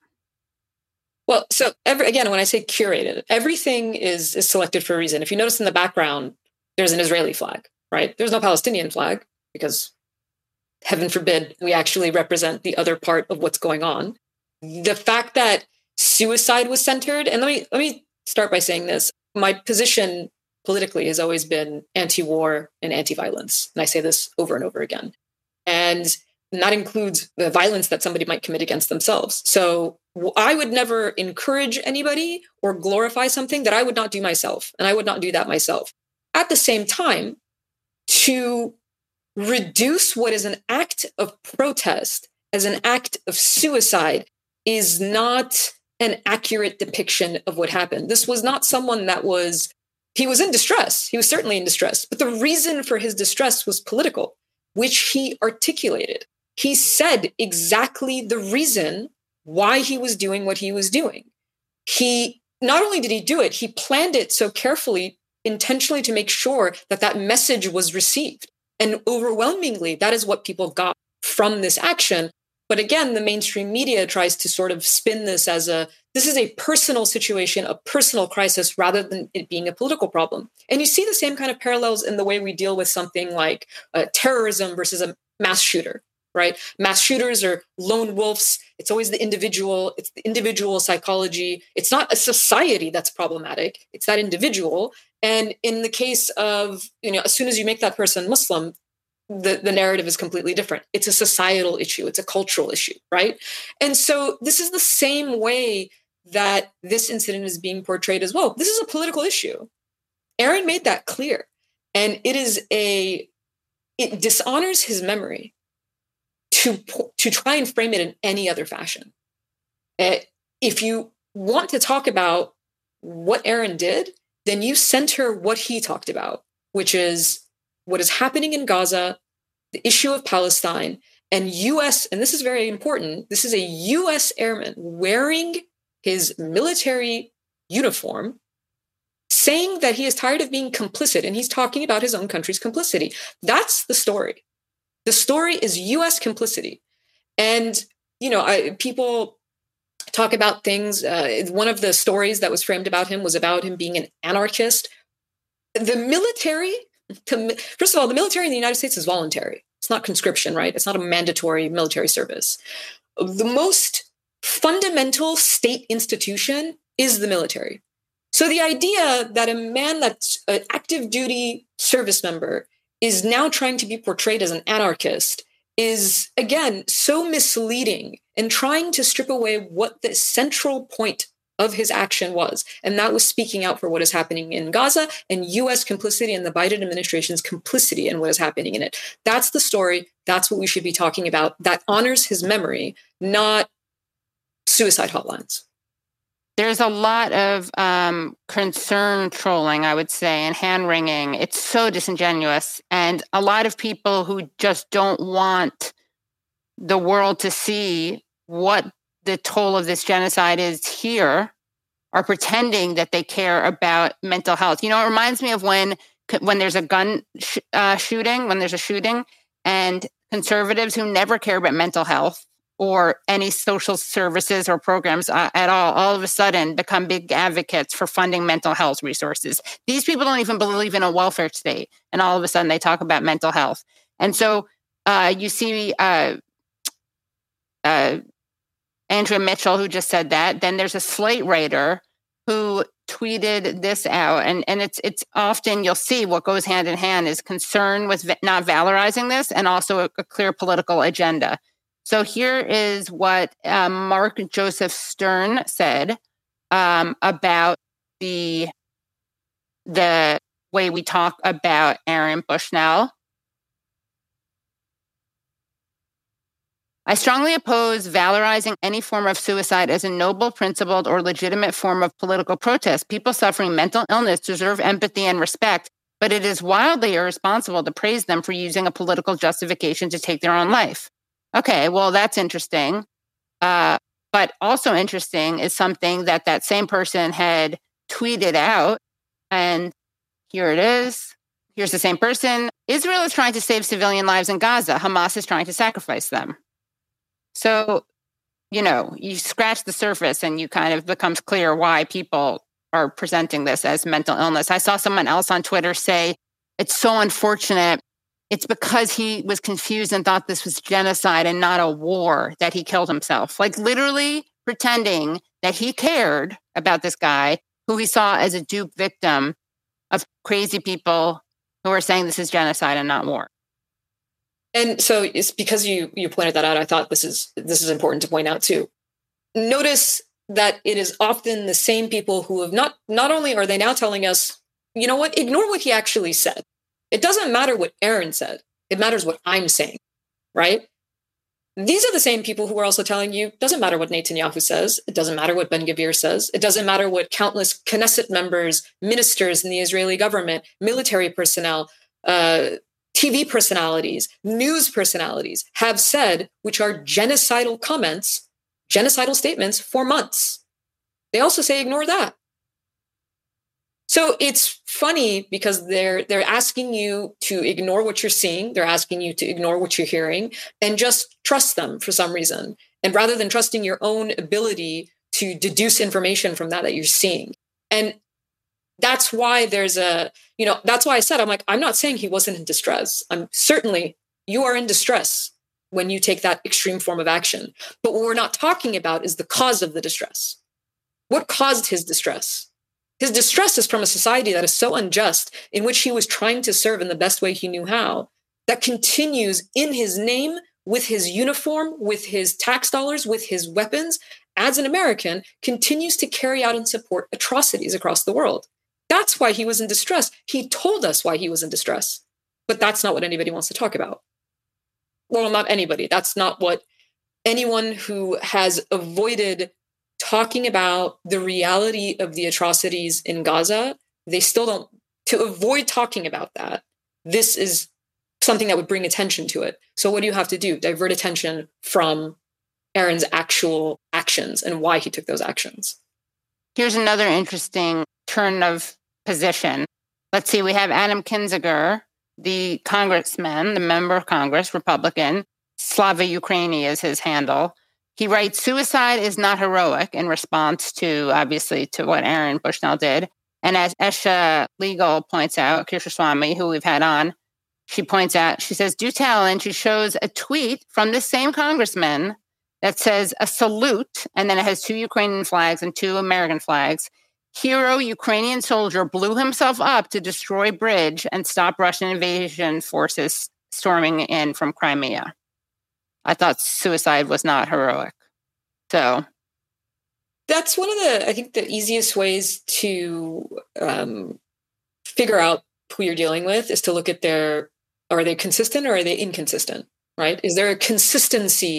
Well, so every, again, when I say curated, everything is, is selected for a reason. If you notice in the background, there's an Israeli flag, right? There's no Palestinian flag because heaven forbid we actually represent the other part of what's going on. The fact that suicide was centered, and let me let me start by saying this. My position politically has always been anti-war and anti-violence. And I say this over and over again. And that includes the violence that somebody might commit against themselves. So I would never encourage anybody or glorify something that I would not do myself. And I would not do that myself. At the same time, to reduce what is an act of protest as an act of suicide is not an accurate depiction of what happened. This was not someone that was, he was in distress. He was certainly in distress. But the reason for his distress was political, which he articulated. He said exactly the reason why he was doing what he was doing. He, not only did he do it, he planned it so carefully, intentionally to make sure that that message was received. And overwhelmingly, that is what people got from this action. But again, the mainstream media tries to sort of spin this as a, this is a personal situation, a personal crisis, rather than it being a political problem. And you see the same kind of parallels in the way we deal with something like uh, terrorism versus a mass shooter. Right? Mass shooters are lone wolves. It's always the individual. It's the individual psychology. It's not a society that's problematic. It's that individual. And in the case of, you know, as soon as you make that person Muslim, the, the narrative is completely different. It's a societal issue. It's a cultural issue, right? And so this is the same way that this incident is being portrayed as well. This is a political issue. Aaron made that clear. And it is a, it dishonors his memory to to try and frame it in any other fashion. Uh, if you want to talk about what Aaron did, then you center what he talked about, which is what is happening in Gaza, the issue of Palestine, and U S, and this is very important, this is a U S airman wearing his military uniform, saying that he is tired of being complicit, and he's talking about his own country's complicity. That's the story. The story is U S complicity. And, you know, I, people talk about things. Uh, one of the stories that was framed about him was about him being an anarchist. The military, to, first of all, the military in the United States is voluntary. It's not conscription, right? It's not a mandatory military service. The most fundamental state institution is the military. So the idea that a man that's an active duty service member is now trying to be portrayed as an anarchist is, again, so misleading and trying to strip away what the central point of his action was. And that was speaking out for what is happening in Gaza and U S complicity and the Biden administration's complicity in what is happening in it. That's the story. That's what we should be talking about. That honors his memory, not suicide hotlines. there's a lot of um, concern trolling, I would say, and hand-wringing. It's so disingenuous. And a lot of people who just don't want the world to see what the toll of this genocide is here are pretending that they care about mental health. You know, it reminds me of when when there's a gun sh- uh, shooting, when there's a shooting, and conservatives who never care about mental health or any social services or programs uh, at all, all of a sudden become big advocates for funding mental health resources. These people don't even believe in a welfare state, and all of a sudden they talk about mental health. And so uh, you see uh, uh, Andrea Mitchell, who just said that. Then there's a Slate writer who tweeted this out, and, and it's it's often you'll see what goes hand in hand is concern with v- not valorizing this and also a, a clear political agenda. So here is what um, Mark Joseph Stern said um, about the the way we talk about Aaron Bushnell. I strongly oppose valorizing any form of suicide as a noble, principled, or legitimate form of political protest. People suffering mental illness deserve empathy and respect, but it is wildly irresponsible to praise them for using a political justification to take their own life. Okay, well, that's interesting. Uh, but also interesting is something that that same person had tweeted out, and here it is. Here's the same person. Israel is trying to save civilian lives in Gaza. Hamas is trying to sacrifice them. So, you know, you scratch the surface and you kind of becomes clear why people are presenting this as mental illness. I saw someone else on Twitter say, it's so unfortunate. It's because he was confused and thought this was genocide and not a war that he killed himself. Like literally pretending that he cared about this guy who he saw as a dupe victim of crazy people who are saying this is genocide and not war. And so it's because you you pointed that out, I thought this is this is important to point out too. Notice that it is often the same people who have not, not only are they now telling us, you know what, ignore what he actually said. It doesn't matter what Aaron said. It matters what I'm saying, right? These are the same people who are also telling you, it doesn't matter what Netanyahu says. It doesn't matter what Ben-Gvir says. It doesn't matter what countless Knesset members, ministers in the Israeli government, military personnel, uh, T V personalities, news personalities have said, which are genocidal comments, genocidal statements for months. They also say, ignore that. So it's funny because they're they're asking you to ignore what you're seeing. They're asking you to ignore what you're hearing and just trust them for some reason. And rather than trusting your own ability to deduce information from that that you're seeing. And that's why there's a, you know, that's why I said, I'm like, I'm not saying he wasn't in distress. I'm certainly, you are in distress when you take that extreme form of action. But what we're not talking about is the cause of the distress. What caused his distress? His distress is from a society that is so unjust, in which he was trying to serve in the best way he knew how, that continues in his name, with his uniform, with his tax dollars, with his weapons, as an American, continues to carry out and support atrocities across the world. That's why he was in distress. He told us why he was in distress, but that's not what anybody wants to talk about. Well, not anybody. That's not what anyone who has avoided talking about the reality of the atrocities in Gaza, they still don't, to avoid talking about that, this is something that would bring attention to it. So what do you have to do? Divert attention from Aaron's actual actions and why he took those actions. Here's another interesting turn of position. Let's see, we have Adam Kinzinger, the congressman, the member of Congress, Republican. Slava Ukraini is his handle. He writes, suicide is not heroic, in response to, obviously, to what Aaron Bushnell did. And as Esha Legal points out, Kirshaswamy, who we've had on, she points out, she says, do tell, and she shows a tweet from the same congressman that says a salute, and then it has two Ukrainian flags and two American flags. Hero Ukrainian soldier blew himself up to destroy bridge and stop Russian invasion forces storming in from Crimea. I thought suicide was not heroic. So that's one of the, I think, the easiest ways to um, figure out who you're dealing with is to look at their, are they consistent or are they inconsistent, right? Is there a consistency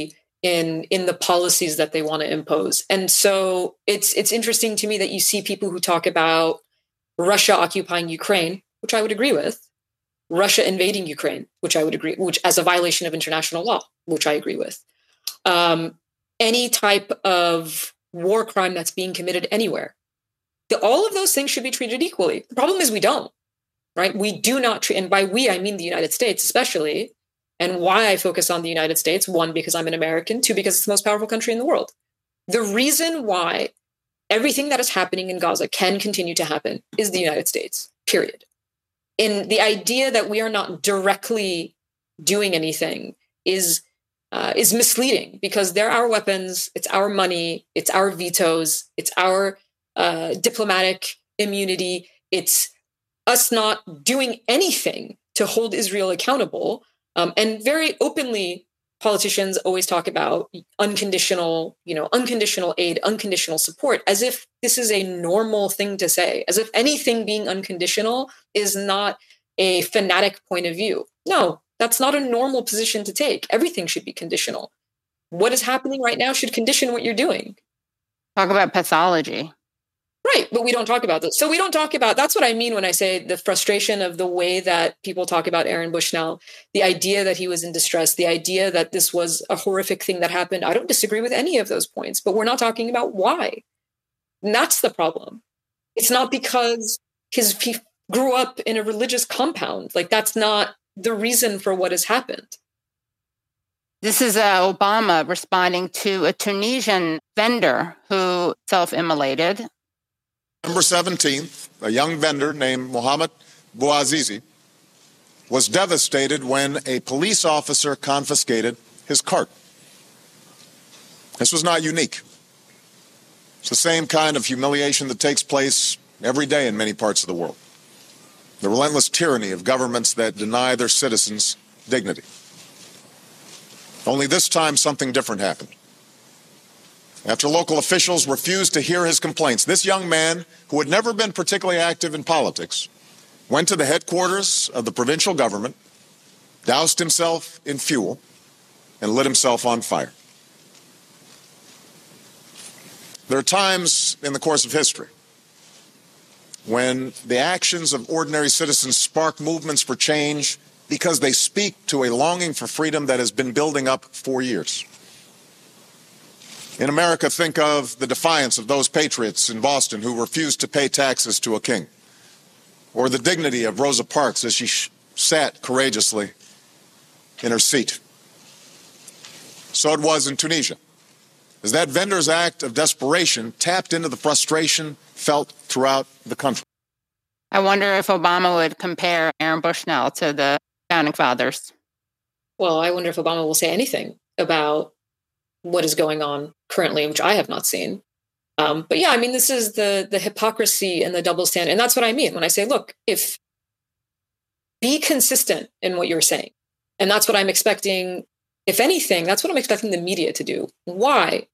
in in the policies that they want to impose. And so it's it's interesting to me that you see people who talk about Russia occupying Ukraine, which I would agree with, Russia invading Ukraine, which I would agree, which as a violation of international law, which I agree with. Um, any type of war crime that's being committed anywhere. The, all of those things should be treated equally. The problem is we don't, right? We do not treat, and by we, I mean the United States especially, and why I focus on the United States, one, because I'm an American, two, because it's the most powerful country in the world. The reason why everything that is happening in Gaza can continue to happen is the United States, period. And the idea that we are not directly doing anything is uh, is misleading, because they're our weapons, it's our money, it's our vetoes, it's our uh, diplomatic immunity, it's us not doing anything to hold Israel accountable. Um, and very openly, politicians always talk about unconditional, you know, unconditional aid, unconditional support, as if this is a normal thing to say, as if anything being unconditional is not a fanatic point of view. No, that's not a normal position to take. Everything should be conditional. What is happening right now should condition what you're doing. Talk about pathology. Right, but we don't talk about this. So we don't talk about, that's what I mean when I say the frustration of the way that people talk about Aaron Bushnell, the idea that he was in distress, the idea that this was a horrific thing that happened. I don't disagree with any of those points, but we're not talking about why. And that's the problem. It's not because his, he grew up in a religious compound. Like, that's not the reason for what has happened. This is uh, Obama responding to a Tunisian vendor who self-immolated. November seventeenth, a young vendor named Mohamed Bouazizi was devastated when a police officer confiscated his cart. This was not unique. It's the same kind of humiliation that takes place every day in many parts of the world. The relentless tyranny of governments that deny their citizens dignity. Only this time, something different happened. After local officials refused to hear his complaints, this young man, who had never been particularly active in politics, went to the headquarters of the provincial government, doused himself in fuel, and lit himself on fire. There are times in the course of history when the actions of ordinary citizens spark movements for change because they speak to a longing for freedom that has been building up for years. In America, think of the defiance of those patriots in Boston who refused to pay taxes to a king, or the dignity of Rosa Parks as she sh- sat courageously in her seat. So it was in Tunisia, as that vendor's act of desperation tapped into the frustration felt throughout the country. I wonder if Obama would compare Aaron Bushnell to the founding fathers. Well, I wonder if Obama will say anything about what is going on currently, which I have not seen. Um, but yeah, I mean, this is the the hypocrisy and the double standard. And that's what I mean when I say, look, if be consistent in what you're saying. And that's what I'm expecting. If anything, that's what I'm expecting the media to do. Why?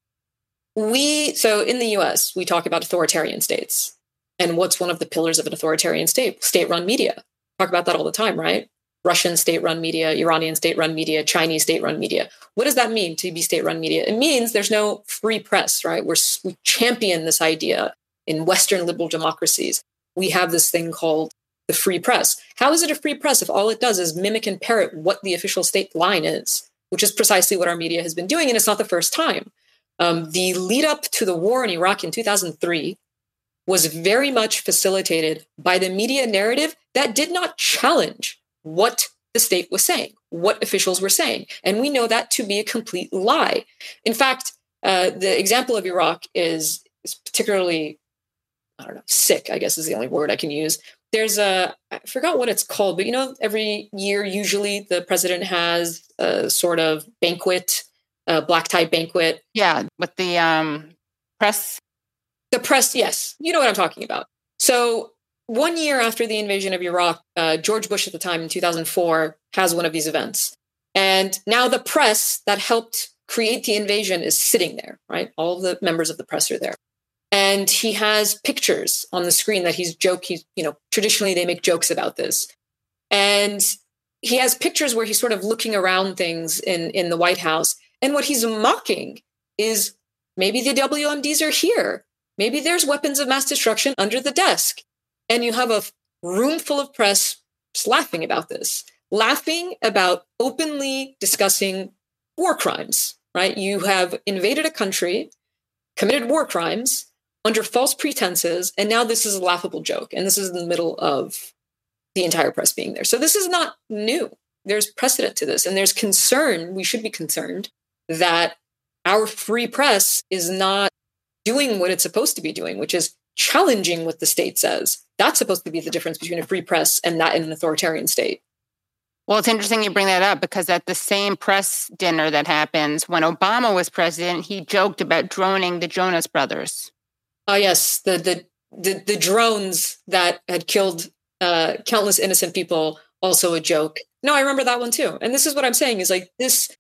We, so in the U S, we talk about authoritarian states. And what's one of the pillars of an authoritarian state? State-run media. Talk about that all the time, right? Russian state-run media, Iranian state-run media, Chinese state-run media. What does that mean to be state-run media? It means there's no free press, right? We're, we champion this idea in Western liberal democracies. We have this thing called the free press. How is it a free press if all it does is mimic and parrot what the official state line is, which is precisely what our media has been doing, and it's not the first time. Um, the lead up to the war in Iraq in two thousand three was very much facilitated by the media narrative that did not challenge what the state was saying, what officials were saying. And we know that to be a complete lie. In fact, uh, the example of Iraq is, is particularly, I don't know, sick, I guess is the only word I can use. There's a, I forgot what it's called, but you know, every year, usually the president has a sort of banquet, a black tie banquet. Yeah, with the um, press. The press, yes. You know what I'm talking about. So one year after the invasion of Iraq, uh, George Bush at the time in two thousand four has one of these events. And now the press that helped create the invasion is sitting there, right? All the members of the press are there. And he has pictures on the screen that he's joke. He's, you know, traditionally they make jokes about this. And he has pictures where he's sort of looking around things in, in the White House. And what he's mocking is maybe the W M Ds are here. Maybe there's weapons of mass destruction under the desk. And you have a room full of press just laughing about this, laughing about openly discussing war crimes, right? You have invaded a country, committed war crimes under false pretenses, and now this is a laughable joke. And this is in the middle of the entire press being there. So this is not new. There's precedent to this, and there's concern. We should be concerned that our free press is not doing what it's supposed to be doing, which is challenging what the state says. That's supposed to be the difference between a free press and that in an authoritarian state. Well, it's interesting you bring that up because at the same press dinner that happens, when Obama was president, he joked about droning the Jonas Brothers. Oh, yes. The, the, the, the drones that had killed uh, countless innocent people, also a joke. No, I remember that one too. And this is what I'm saying is like this,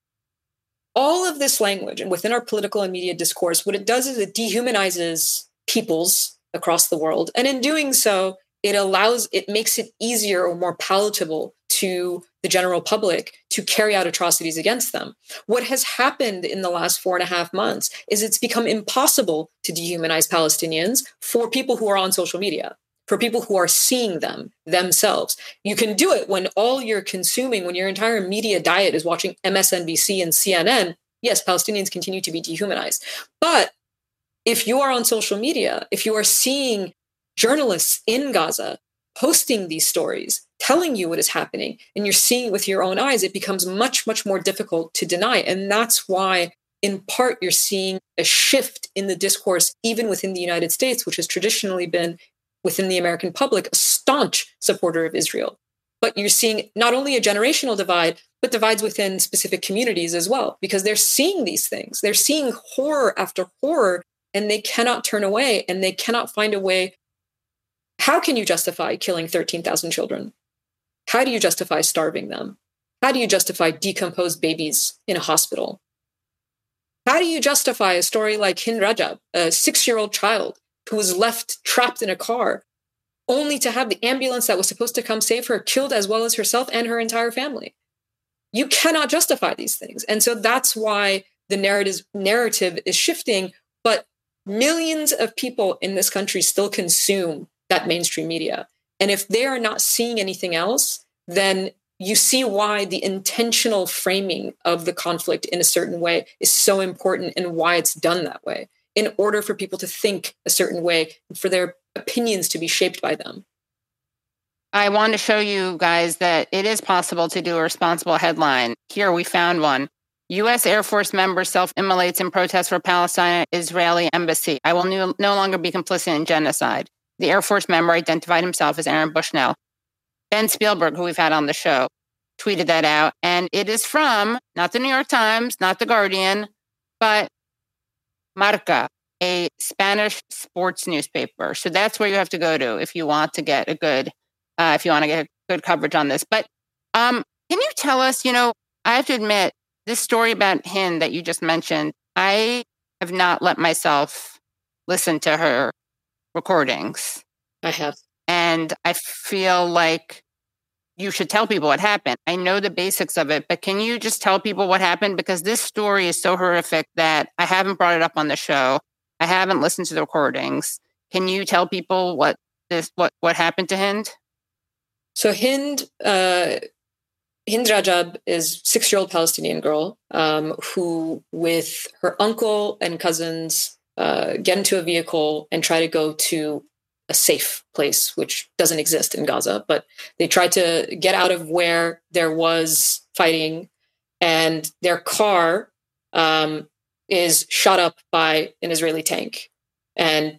all of this language and within our political and media discourse, what it does is it dehumanizes peoples across the world. And in doing so, it allows, it makes it easier or more palatable to the general public to carry out atrocities against them. What has happened in the last four and a half months is it's become impossible to dehumanize Palestinians for people who are on social media, for people who are seeing them themselves. You can do it when all you're consuming, when your entire media diet is watching M S N B C and C N N. Yes, Palestinians continue to be dehumanized. But if you are on social media, if you are seeing journalists in Gaza posting these stories, telling you what is happening, and you're seeing it with your own eyes, it becomes much, much more difficult to deny. And that's why, in part, you're seeing a shift in the discourse, even within the United States, which has traditionally been, within the American public, a staunch supporter of Israel. But you're seeing not only a generational divide, but divides within specific communities as well, because they're seeing these things. They're seeing horror after horror, and they cannot turn away, and they cannot find a way. How can you justify killing thirteen thousand children? How do you justify starving them? How do you justify decomposed babies in a hospital? How do you justify a story like Hind Rajab, a six-year-old child who was left trapped in a car, only to have the ambulance that was supposed to come save her killed as well as herself and her entire family? You cannot justify these things. And so that's why the narrative, narrative is shifting, but millions of people in this country still consume that mainstream media. And if they are not seeing anything else, then you see why the intentional framing of the conflict in a certain way is so important and why it's done that way, in order for people to think a certain way, for their opinions to be shaped by them. I want to show you guys that it is possible to do a responsible headline. Here we found one. U S Air Force member self-immolates in protest for Palestine at Israeli embassy. I will no, no longer be complicit in genocide. The Air Force member identified himself as Aaron Bushnell. Ben Spielberg, who we've had on the show, tweeted that out. And it is from, not the New York Times, not the Guardian, but Marca, a Spanish sports newspaper. So that's where you have to go to if you want to get a good, uh, if you want to get a good coverage on this. But um, can you tell us, you know, I have to admit, this story about Hind that you just mentioned, I have not let myself listen to her recordings. I have. And I feel like you should tell people what happened. I know the basics of it, but can you just tell people what happened? Because this story is so horrific that I haven't brought it up on the show. I haven't listened to the recordings. Can you tell people what this what, what happened to Hind? So Hind, uh, Hind Rajab is a six-year-old Palestinian girl um, who, with her uncle and cousins, uh, get into a vehicle and try to go to a safe place, which doesn't exist in Gaza. But they tried to get out of where there was fighting, and their car um, is shot up by an Israeli tank. And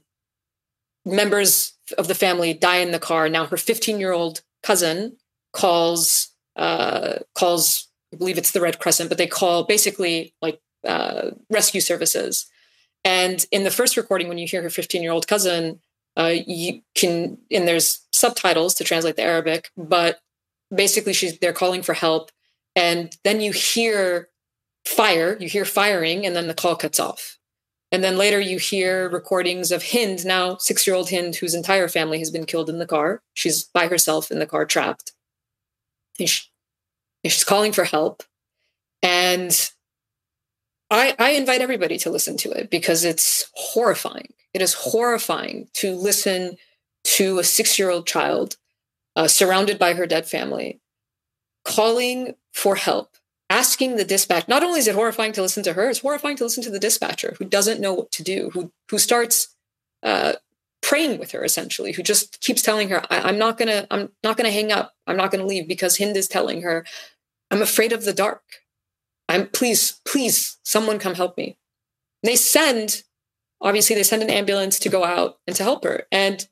members of the family die in the car. Now her fifteen-year-old cousin calls... Uh, calls, I believe it's the Red Crescent, but they call basically like uh, rescue services. And in the first recording, when you hear her fifteen-year-old cousin, uh, you can, and there's subtitles to translate the Arabic, but basically she's they're calling for help. And then you hear fire, you hear firing, and then the call cuts off. And then later you hear recordings of Hind, now six-year-old Hind, whose entire family has been killed in the car. She's by herself in the car, trapped. And she, and she's calling for help. And I, I invite everybody to listen to it because it's horrifying. It is horrifying to listen to a six-year-old child uh, surrounded by her dead family, calling for help, asking the dispatch. Not only is it horrifying to listen to her, it's horrifying to listen to the dispatcher who doesn't know what to do, who who starts uh, praying with her, essentially, who just keeps telling her, I, I'm not gonna, I'm not gonna hang up. I'm not gonna leave because Hind is telling her, I'm afraid of the dark. I'm please, please, someone come help me. And they send, obviously, they send an ambulance to go out and to help her. And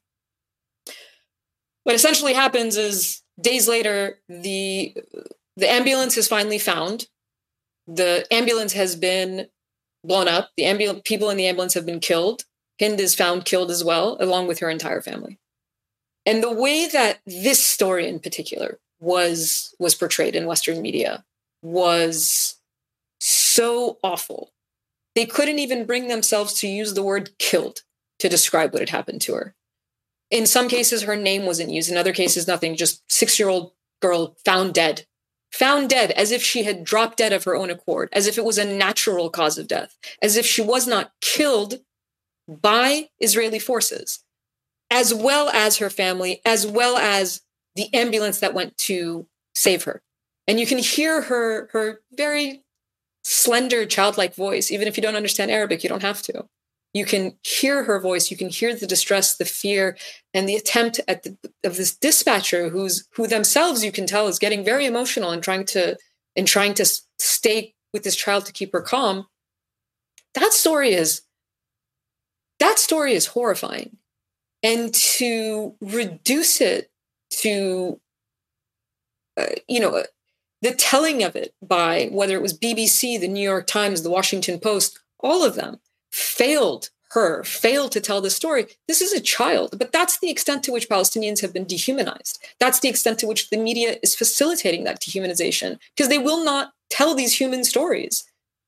what essentially happens is days later, the the ambulance is finally found. The ambulance has been blown up. The ambulance people in the ambulance have been killed. Hind is found killed as well, along with her entire family. And the way that this story in particular was was portrayed in Western media was so awful. They couldn't even bring themselves to use the word killed to describe what had happened to her. In some cases, her name wasn't used. In other cases, nothing. Just six-year-old girl found dead. Found dead as if she had dropped dead of her own accord, as if it was a natural cause of death, as if she was not killed by Israeli forces, as well as her family, as well as the ambulance that went to save her. And you can hear her, her very slender, childlike voice. Even if you don't understand Arabic, you don't have to. You can hear her voice. You can hear the distress, the fear, and the attempt at the, of this dispatcher, who's who themselves you can tell is getting very emotional and trying to and trying to stay with this child to keep her calm. That story is that story is horrifying, and to reduce it to uh, you know the telling of it by whether it was B B C, the New York Times, the Washington Post, all of them failed her, failed to tell the story. This is a child, but that's the extent to which Palestinians have been dehumanized. That's the extent to which the media is facilitating that dehumanization, because they will not tell these human stories.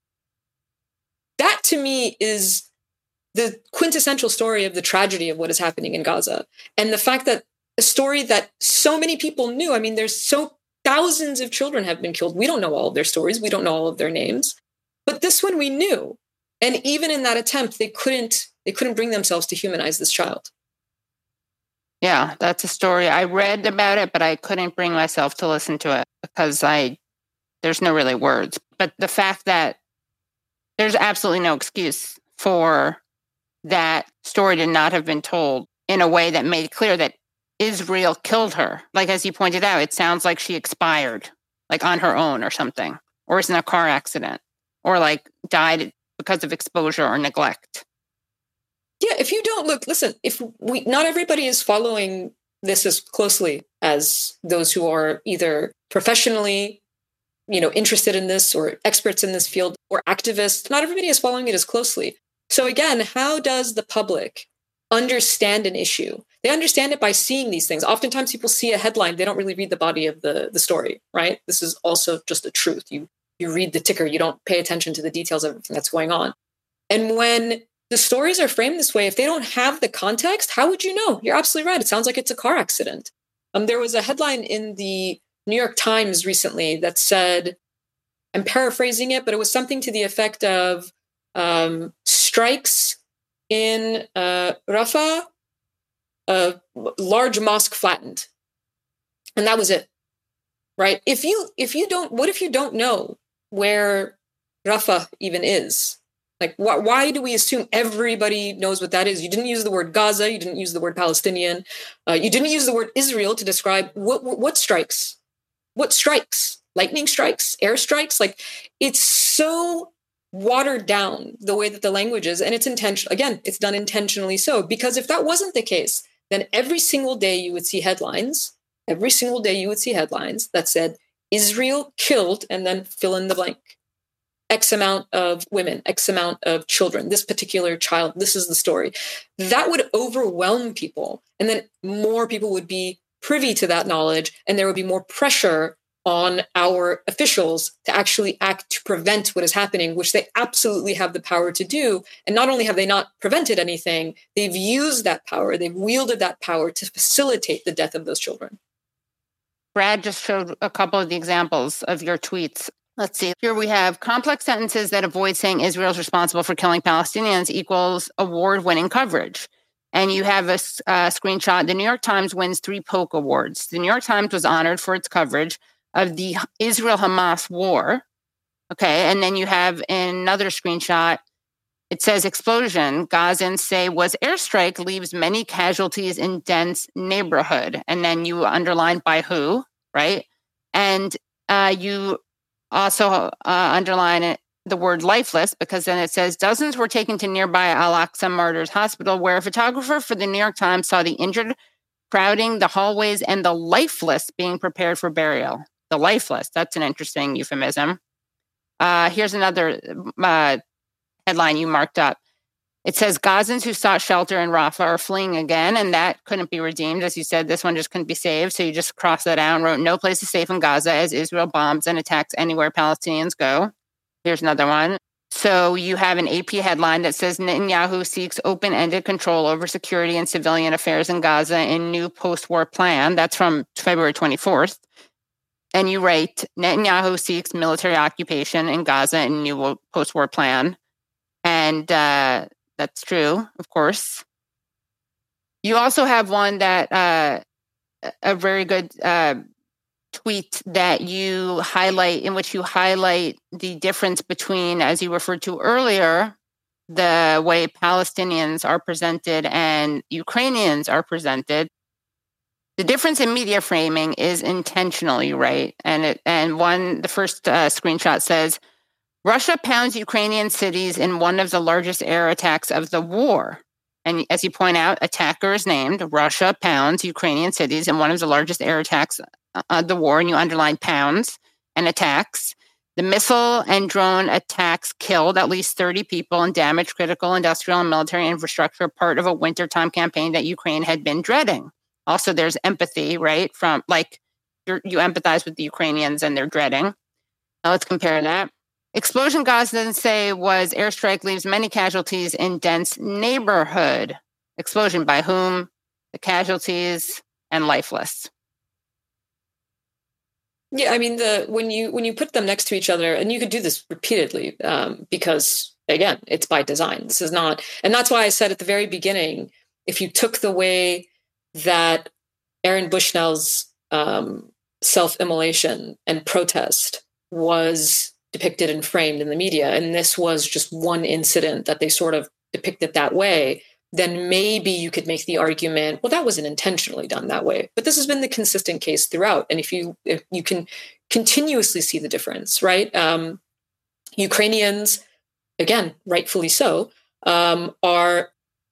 That, to me, is the quintessential story of the tragedy of what is happening in Gaza. And the fact that a story that so many people knew, I mean, there's so thousands of children have been killed. We don't know all of their stories. We don't know all of their names. But this one we knew. And even in that attempt, they couldn't they couldn't bring themselves to humanize this child. Yeah, that's a story. I read about it, but I couldn't bring myself to listen to it because I there's no really words. But the fact that there's absolutely no excuse for that story to not have been told in a way that made clear that Israel killed her. Like, as you pointed out, it sounds like she expired, like on her own or something, or is in a car accident, or like died because of exposure or neglect. Yeah, if you don't look, listen, if we, not everybody is following this as closely as those who are either professionally, you know, interested in this or experts in this field or activists. Not everybody is following it as closely. So again, how does the public understand an issue? They understand it by seeing these things. Oftentimes people see a headline, they don't really read the body of the, the story, right? This is also just a truth. You You read the ticker, you don't pay attention to the details of everything that's going on. And when the stories are framed this way, if they don't have the context, how would you know? You're absolutely right. It sounds like it's a car accident. Um, there was a headline in the New York Times recently that said, I'm paraphrasing it, but it was something to the effect of um, strikes in uh, Rafah, a large mosque flattened. And that was it, right? If you, if you don't, what if you don't know where Rafah even is? Like, wh- why do we assume everybody knows what that is? You didn't use the word Gaza. You didn't use the word Palestinian. Uh, you didn't use the word Israel to describe what, what, what strikes. What strikes? Lightning strikes? Air strikes? Like, it's so watered down the way that the language is. And it's intentional. Again, it's done intentionally so. Because if that wasn't the case, then every single day you would see headlines. Every single day you would see headlines that said, Israel killed, and then fill in the blank. X amount of women, X amount of children, this particular child, this is the story. That would overwhelm people. And then more people would be privy to that knowledge, and there would be more pressure on our officials to actually act to prevent what is happening, which they absolutely have the power to do. And not only have they not prevented anything, they've used that power, they've wielded that power to facilitate the death of those children. Brad just showed a couple of the examples of your tweets. Let's see. Here we have complex sentences that avoid saying Israel's responsible for killing Palestinians equals award-winning coverage. And you have a, a screenshot. The New York Times wins three Polk Awards. The New York Times was honored for its coverage of the Israel-Hamas war. Okay, and then you have another screenshot. It says explosion. Gazans say was airstrike leaves many casualties in dense neighborhood. And then you underline by who, right? And uh, you also uh, underline it, the word lifeless, because then it says dozens were taken to nearby Al-Aqsa Martyrs Hospital, where a photographer for the New York Times saw the injured crowding the hallways and the lifeless being prepared for burial. The lifeless, that's an interesting euphemism. Uh, here's another uh, headline you marked up. It says Gazans who sought shelter in Rafah are fleeing again, and that couldn't be redeemed. As you said, this one just couldn't be saved. So you just crossed that out and wrote, no place is safe in Gaza as Israel bombs and attacks anywhere Palestinians go. Here's another one. So you have an A P headline that says Netanyahu seeks open-ended control over security and civilian affairs in Gaza in new post-war plan. That's from February twenty-fourth. And you write, Netanyahu seeks military occupation in Gaza in new post-war plan. And uh, that's true, of course. You also have one that, uh, a very good uh, tweet that you highlight, in which you highlight the difference between, as you referred to earlier, the way Palestinians are presented and Ukrainians are presented. The difference in media framing is intentionally, right? And it, and one, the first uh, screenshot says, Russia pounds Ukrainian cities in one of the largest air attacks of the war. And as you point out, attacker is named. Russia pounds Ukrainian cities in one of the largest air attacks of the war. And you underline pounds and attacks. The missile and drone attacks killed at least thirty people and damaged critical industrial and military infrastructure, part of a wintertime campaign that Ukraine had been dreading. Also, there's empathy, right? From like you're, you empathize with the Ukrainians and they're dreading. Now let's compare that. Explosion, Gazans say, was airstrike leaves many casualties in dense neighborhood. Explosion by whom? The casualties and lifeless. Yeah, I mean, the when you when you put them next to each other, and you could do this repeatedly, um, because again, it's by design. This is not, and that's why I said at the very beginning, if you took the way that Aaron Bushnell's um, self-immolation and protest was depicted and framed in the media, and this was just one incident that they sort of depicted that way, then maybe you could make the argument, well, that wasn't intentionally done that way. But this has been the consistent case throughout. And if you if you can continuously see the difference, right? Um, Ukrainians, again, rightfully so, um, are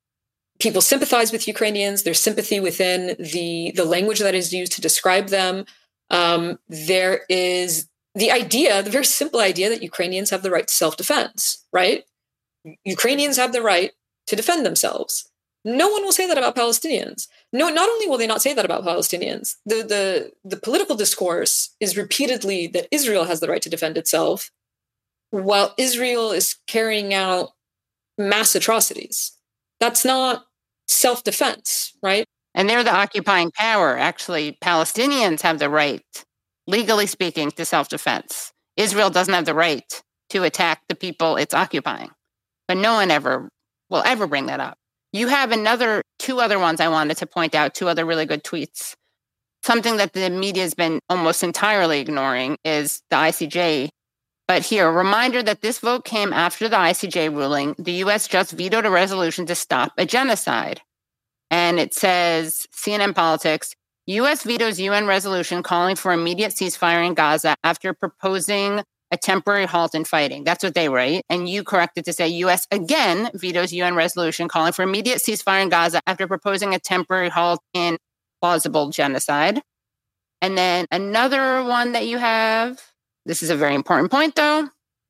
people sympathize with Ukrainians. There's sympathy within the, the language that is used to describe them. Um, there is the idea, the very simple idea that Ukrainians have the right to self-defense, right? Ukrainians have the right to defend themselves. No one will say that about Palestinians. No, not only will they not say that about Palestinians, the, the, the political discourse is repeatedly that Israel has the right to defend itself, while Israel is carrying out mass atrocities. That's not self-defense, right? And they're the occupying power. Actually, Palestinians have the right, legally speaking, to self-defense. Israel doesn't have the right to attack the people it's occupying. But no one ever will ever bring that up. You have another, two other ones I wanted to point out, two other really good tweets. Something that the media has been almost entirely ignoring is the I C J. But here, a reminder that this vote came after the I C J ruling. The U S just vetoed a resolution to stop a genocide. And it says, C N N Politics, U S vetoes U N resolution calling for immediate ceasefire in Gaza after proposing a temporary halt in fighting. That's what they write. And you corrected to say U S again vetoes U N resolution calling for immediate ceasefire in Gaza after proposing a temporary halt in plausible genocide. And then another one that you have, this is a very important point though.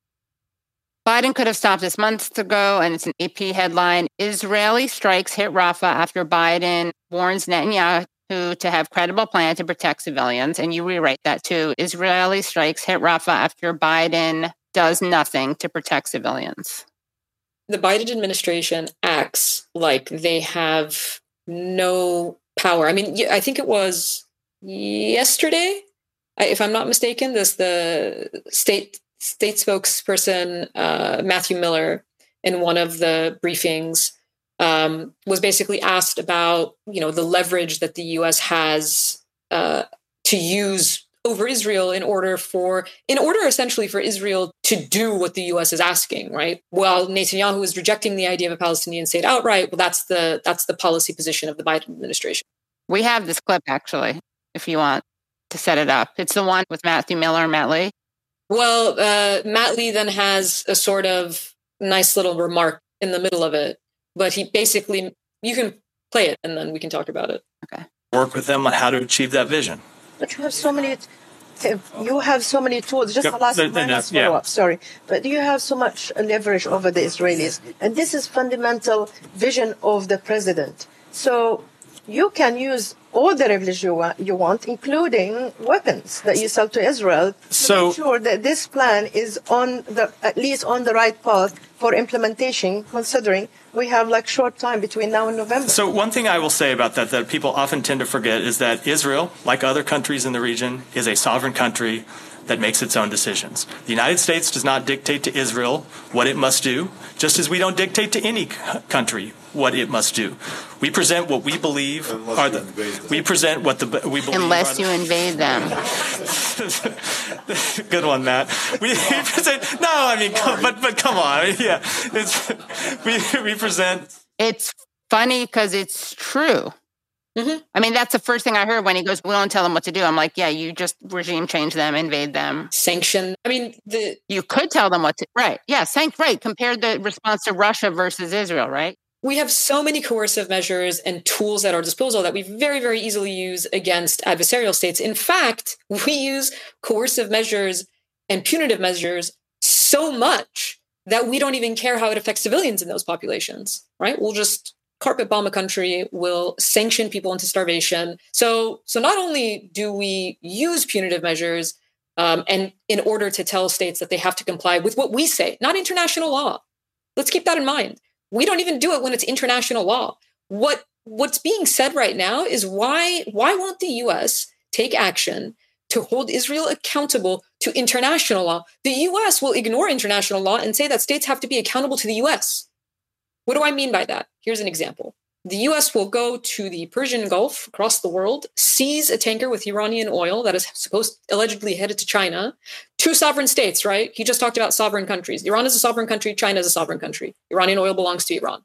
Biden could have stopped this months ago, and it's an A P headline. Israeli strikes hit Rafah after Biden warns Netanyahu to have credible plan to protect civilians. And you rewrite that too. Israeli strikes hit Rafah after Biden does nothing to protect civilians. The Biden administration acts like they have no power. I mean, I think it was yesterday if I'm not mistaken, this the state state spokesperson uh, Matthew Miller in one of the briefings um, was basically asked about you know the leverage that the U S has uh, to use over Israel in order for, in order essentially for Israel to do what the U S is asking, right? Well, Netanyahu is rejecting the idea of a Palestinian state outright. Well, that's the that's the policy position of the Biden administration. We have this clip, actually, if you want to set it up. It's the one with Matthew Miller and Matt Lee. Well, uh, Matt Lee then has a sort of nice little remark in the middle of it, but he basically, you can play it and then we can talk about it. Okay. Work with them on how to achieve that vision. But you have so many, you have so many tools. Just Yep, the last, the- the- my last yeah. follow-up, sorry. But you have so much leverage over the Israelis. And this is fundamental vision of the president. So you can use all the leverage you want, you want, including weapons that you sell to Israel, to So- make sure that this plan is on the, at least on the right path for implementation, considering we have like short time between now and November. So one thing I will say about that that people often tend to forget is that Israel, like other countries in the region, is a sovereign country that makes its own decisions. The United States does not dictate to Israel what it must do, just as we don't dictate to any c- country what it must do. We present what we believe are the we present what the we believe Unless are you the, invade them. Good one, Matt. We, we present no, I mean, come, but but come on, yeah, it's, we we present. It's funny because it's true. Mm-hmm. I mean, that's the first thing I heard when he goes, we don't tell them what to do. I'm like, yeah, you just regime change them, invade them. Sanction. I mean, the you could tell them what to, right. Yeah, sank, right. Compare the response to Russia versus Israel, right? We have so many coercive measures and tools at our disposal that we very, very easily use against adversarial states. In fact, we use coercive measures and punitive measures so much that we don't even care how it affects civilians in those populations, right? We'll just carpet bomb a country, will sanction people into starvation. So, so not only do we use punitive measures um, and in order to tell states that they have to comply with what we say, not international law. Let's keep that in mind. We don't even do it when it's international law. What what's being said right now is why why won't the U S take action to hold Israel accountable to international law? The U S will ignore international law and say that states have to be accountable to the U S. What do I mean by that? Here's an example. The U S will go to the Persian Gulf across the world, seize a tanker with Iranian oil that is supposed allegedly headed to China. Two sovereign states, right? He just talked about sovereign countries. Iran is a sovereign country. China is a sovereign country. Iranian oil belongs to Iran.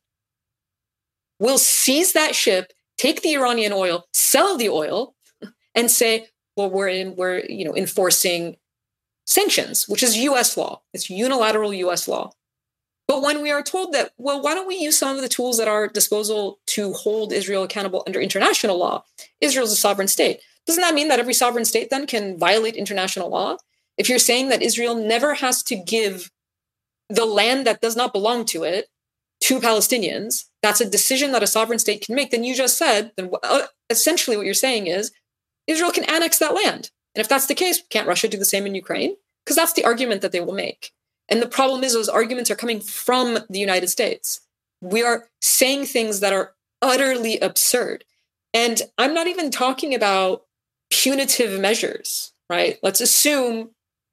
We'll seize that ship, take the Iranian oil, sell the oil, and say, well, we're in, we're you know enforcing sanctions, which is U S law. It's unilateral U S law. But when we are told that, well, why don't we use some of the tools at our disposal to hold Israel accountable under international law? Israel's a sovereign state. Doesn't that mean that every sovereign state then can violate international law? If you're saying that Israel never has to give the land that does not belong to it to Palestinians, that's a decision that a sovereign state can make, then you just said, then uh, essentially what you're saying is Israel can annex that land. And if that's the case, can't Russia do the same in Ukraine? Because that's the argument that they will make. And the problem is those arguments are coming from the United States. We are saying things that are utterly absurd. And I'm not even talking about punitive measures, right? Let's assume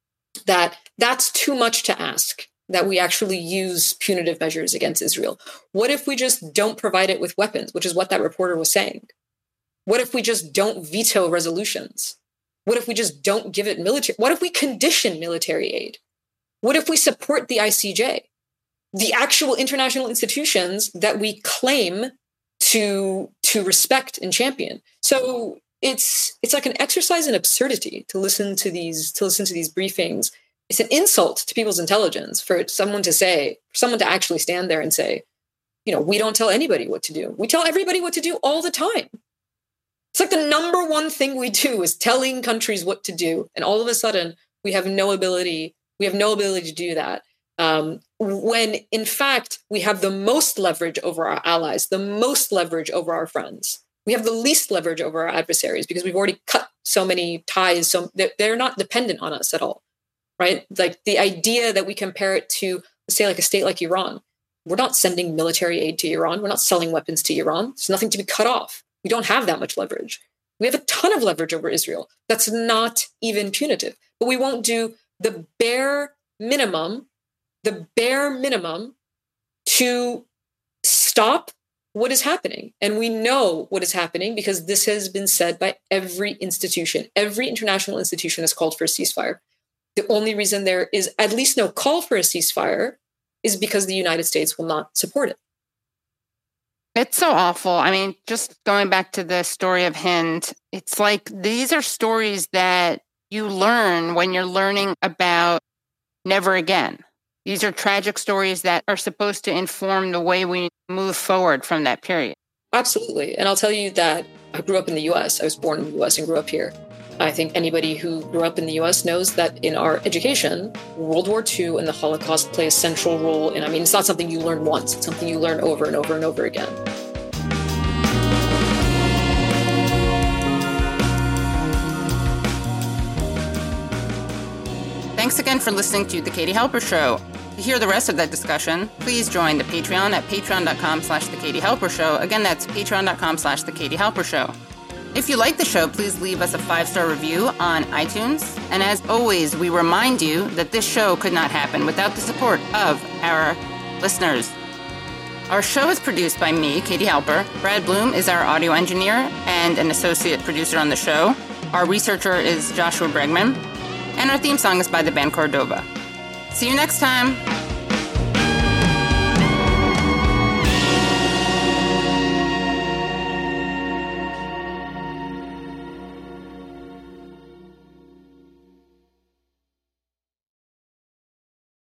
that that's too much to ask, that we actually use punitive measures against Israel. What if we just don't provide it with weapons, which is what that reporter was saying? What if we just don't veto resolutions? What if we just don't give it military? What if we condition military aid? What if we support the I C J, the actual international institutions that we claim to, to respect and champion? So it's it's like an exercise in absurdity to listen to these to listen to these briefings. It's an insult to people's intelligence for someone to say, for someone to actually stand there and say, you know, we don't tell anybody what to do. We tell everybody what to do all the time. It's like the number one thing we do is telling countries what to do, and all of a sudden we have no ability. We have no ability to do that um, when, in fact, we have the most leverage over our allies, the most leverage over our friends. We have the least leverage over our adversaries because we've already cut so many ties. So they're, they're not dependent on us at all, right? Like the idea that we compare it to, let's say, like a state like Iran. We're not sending military aid to Iran. We're not selling weapons to Iran. There's nothing to be cut off. We don't have that much leverage. We have a ton of leverage over Israel. That's not even punitive. But we won't do the bare minimum, the bare minimum to stop what is happening. And we know what is happening because this has been said by every institution. Every international institution has called for a ceasefire. The only reason there is at least no call for a ceasefire is because the United States will not support it. It's so awful. I mean, just going back to the story of Hind, it's like these are stories that you learn when you're learning about Never Again. These are tragic stories that are supposed to inform the way we move forward from that period. Absolutely. And I'll tell you that I grew up in the U S. I was born in the U S and grew up here. I think anybody who grew up in the U S knows that in our education, World War Two and the Holocaust play a central role. And I mean, it's not something you learn once. It's something you learn over and over and over again. Thanks again for listening to The Katie Halper Show. To hear the rest of that discussion, please join the Patreon at patreon.com slash The Katie Halper Show. Again, that's patreon.com slash The Katie Halper Show. If you like the show, please leave us a five-star review on iTunes. And as always, we remind you that this show could not happen without the support of our listeners. Our show is produced by me, Katie Halper. Brad Bloom is our audio engineer and an associate producer on the show. Our researcher is Joshua Bregman. And our theme song is by the band Cordova. See you next time.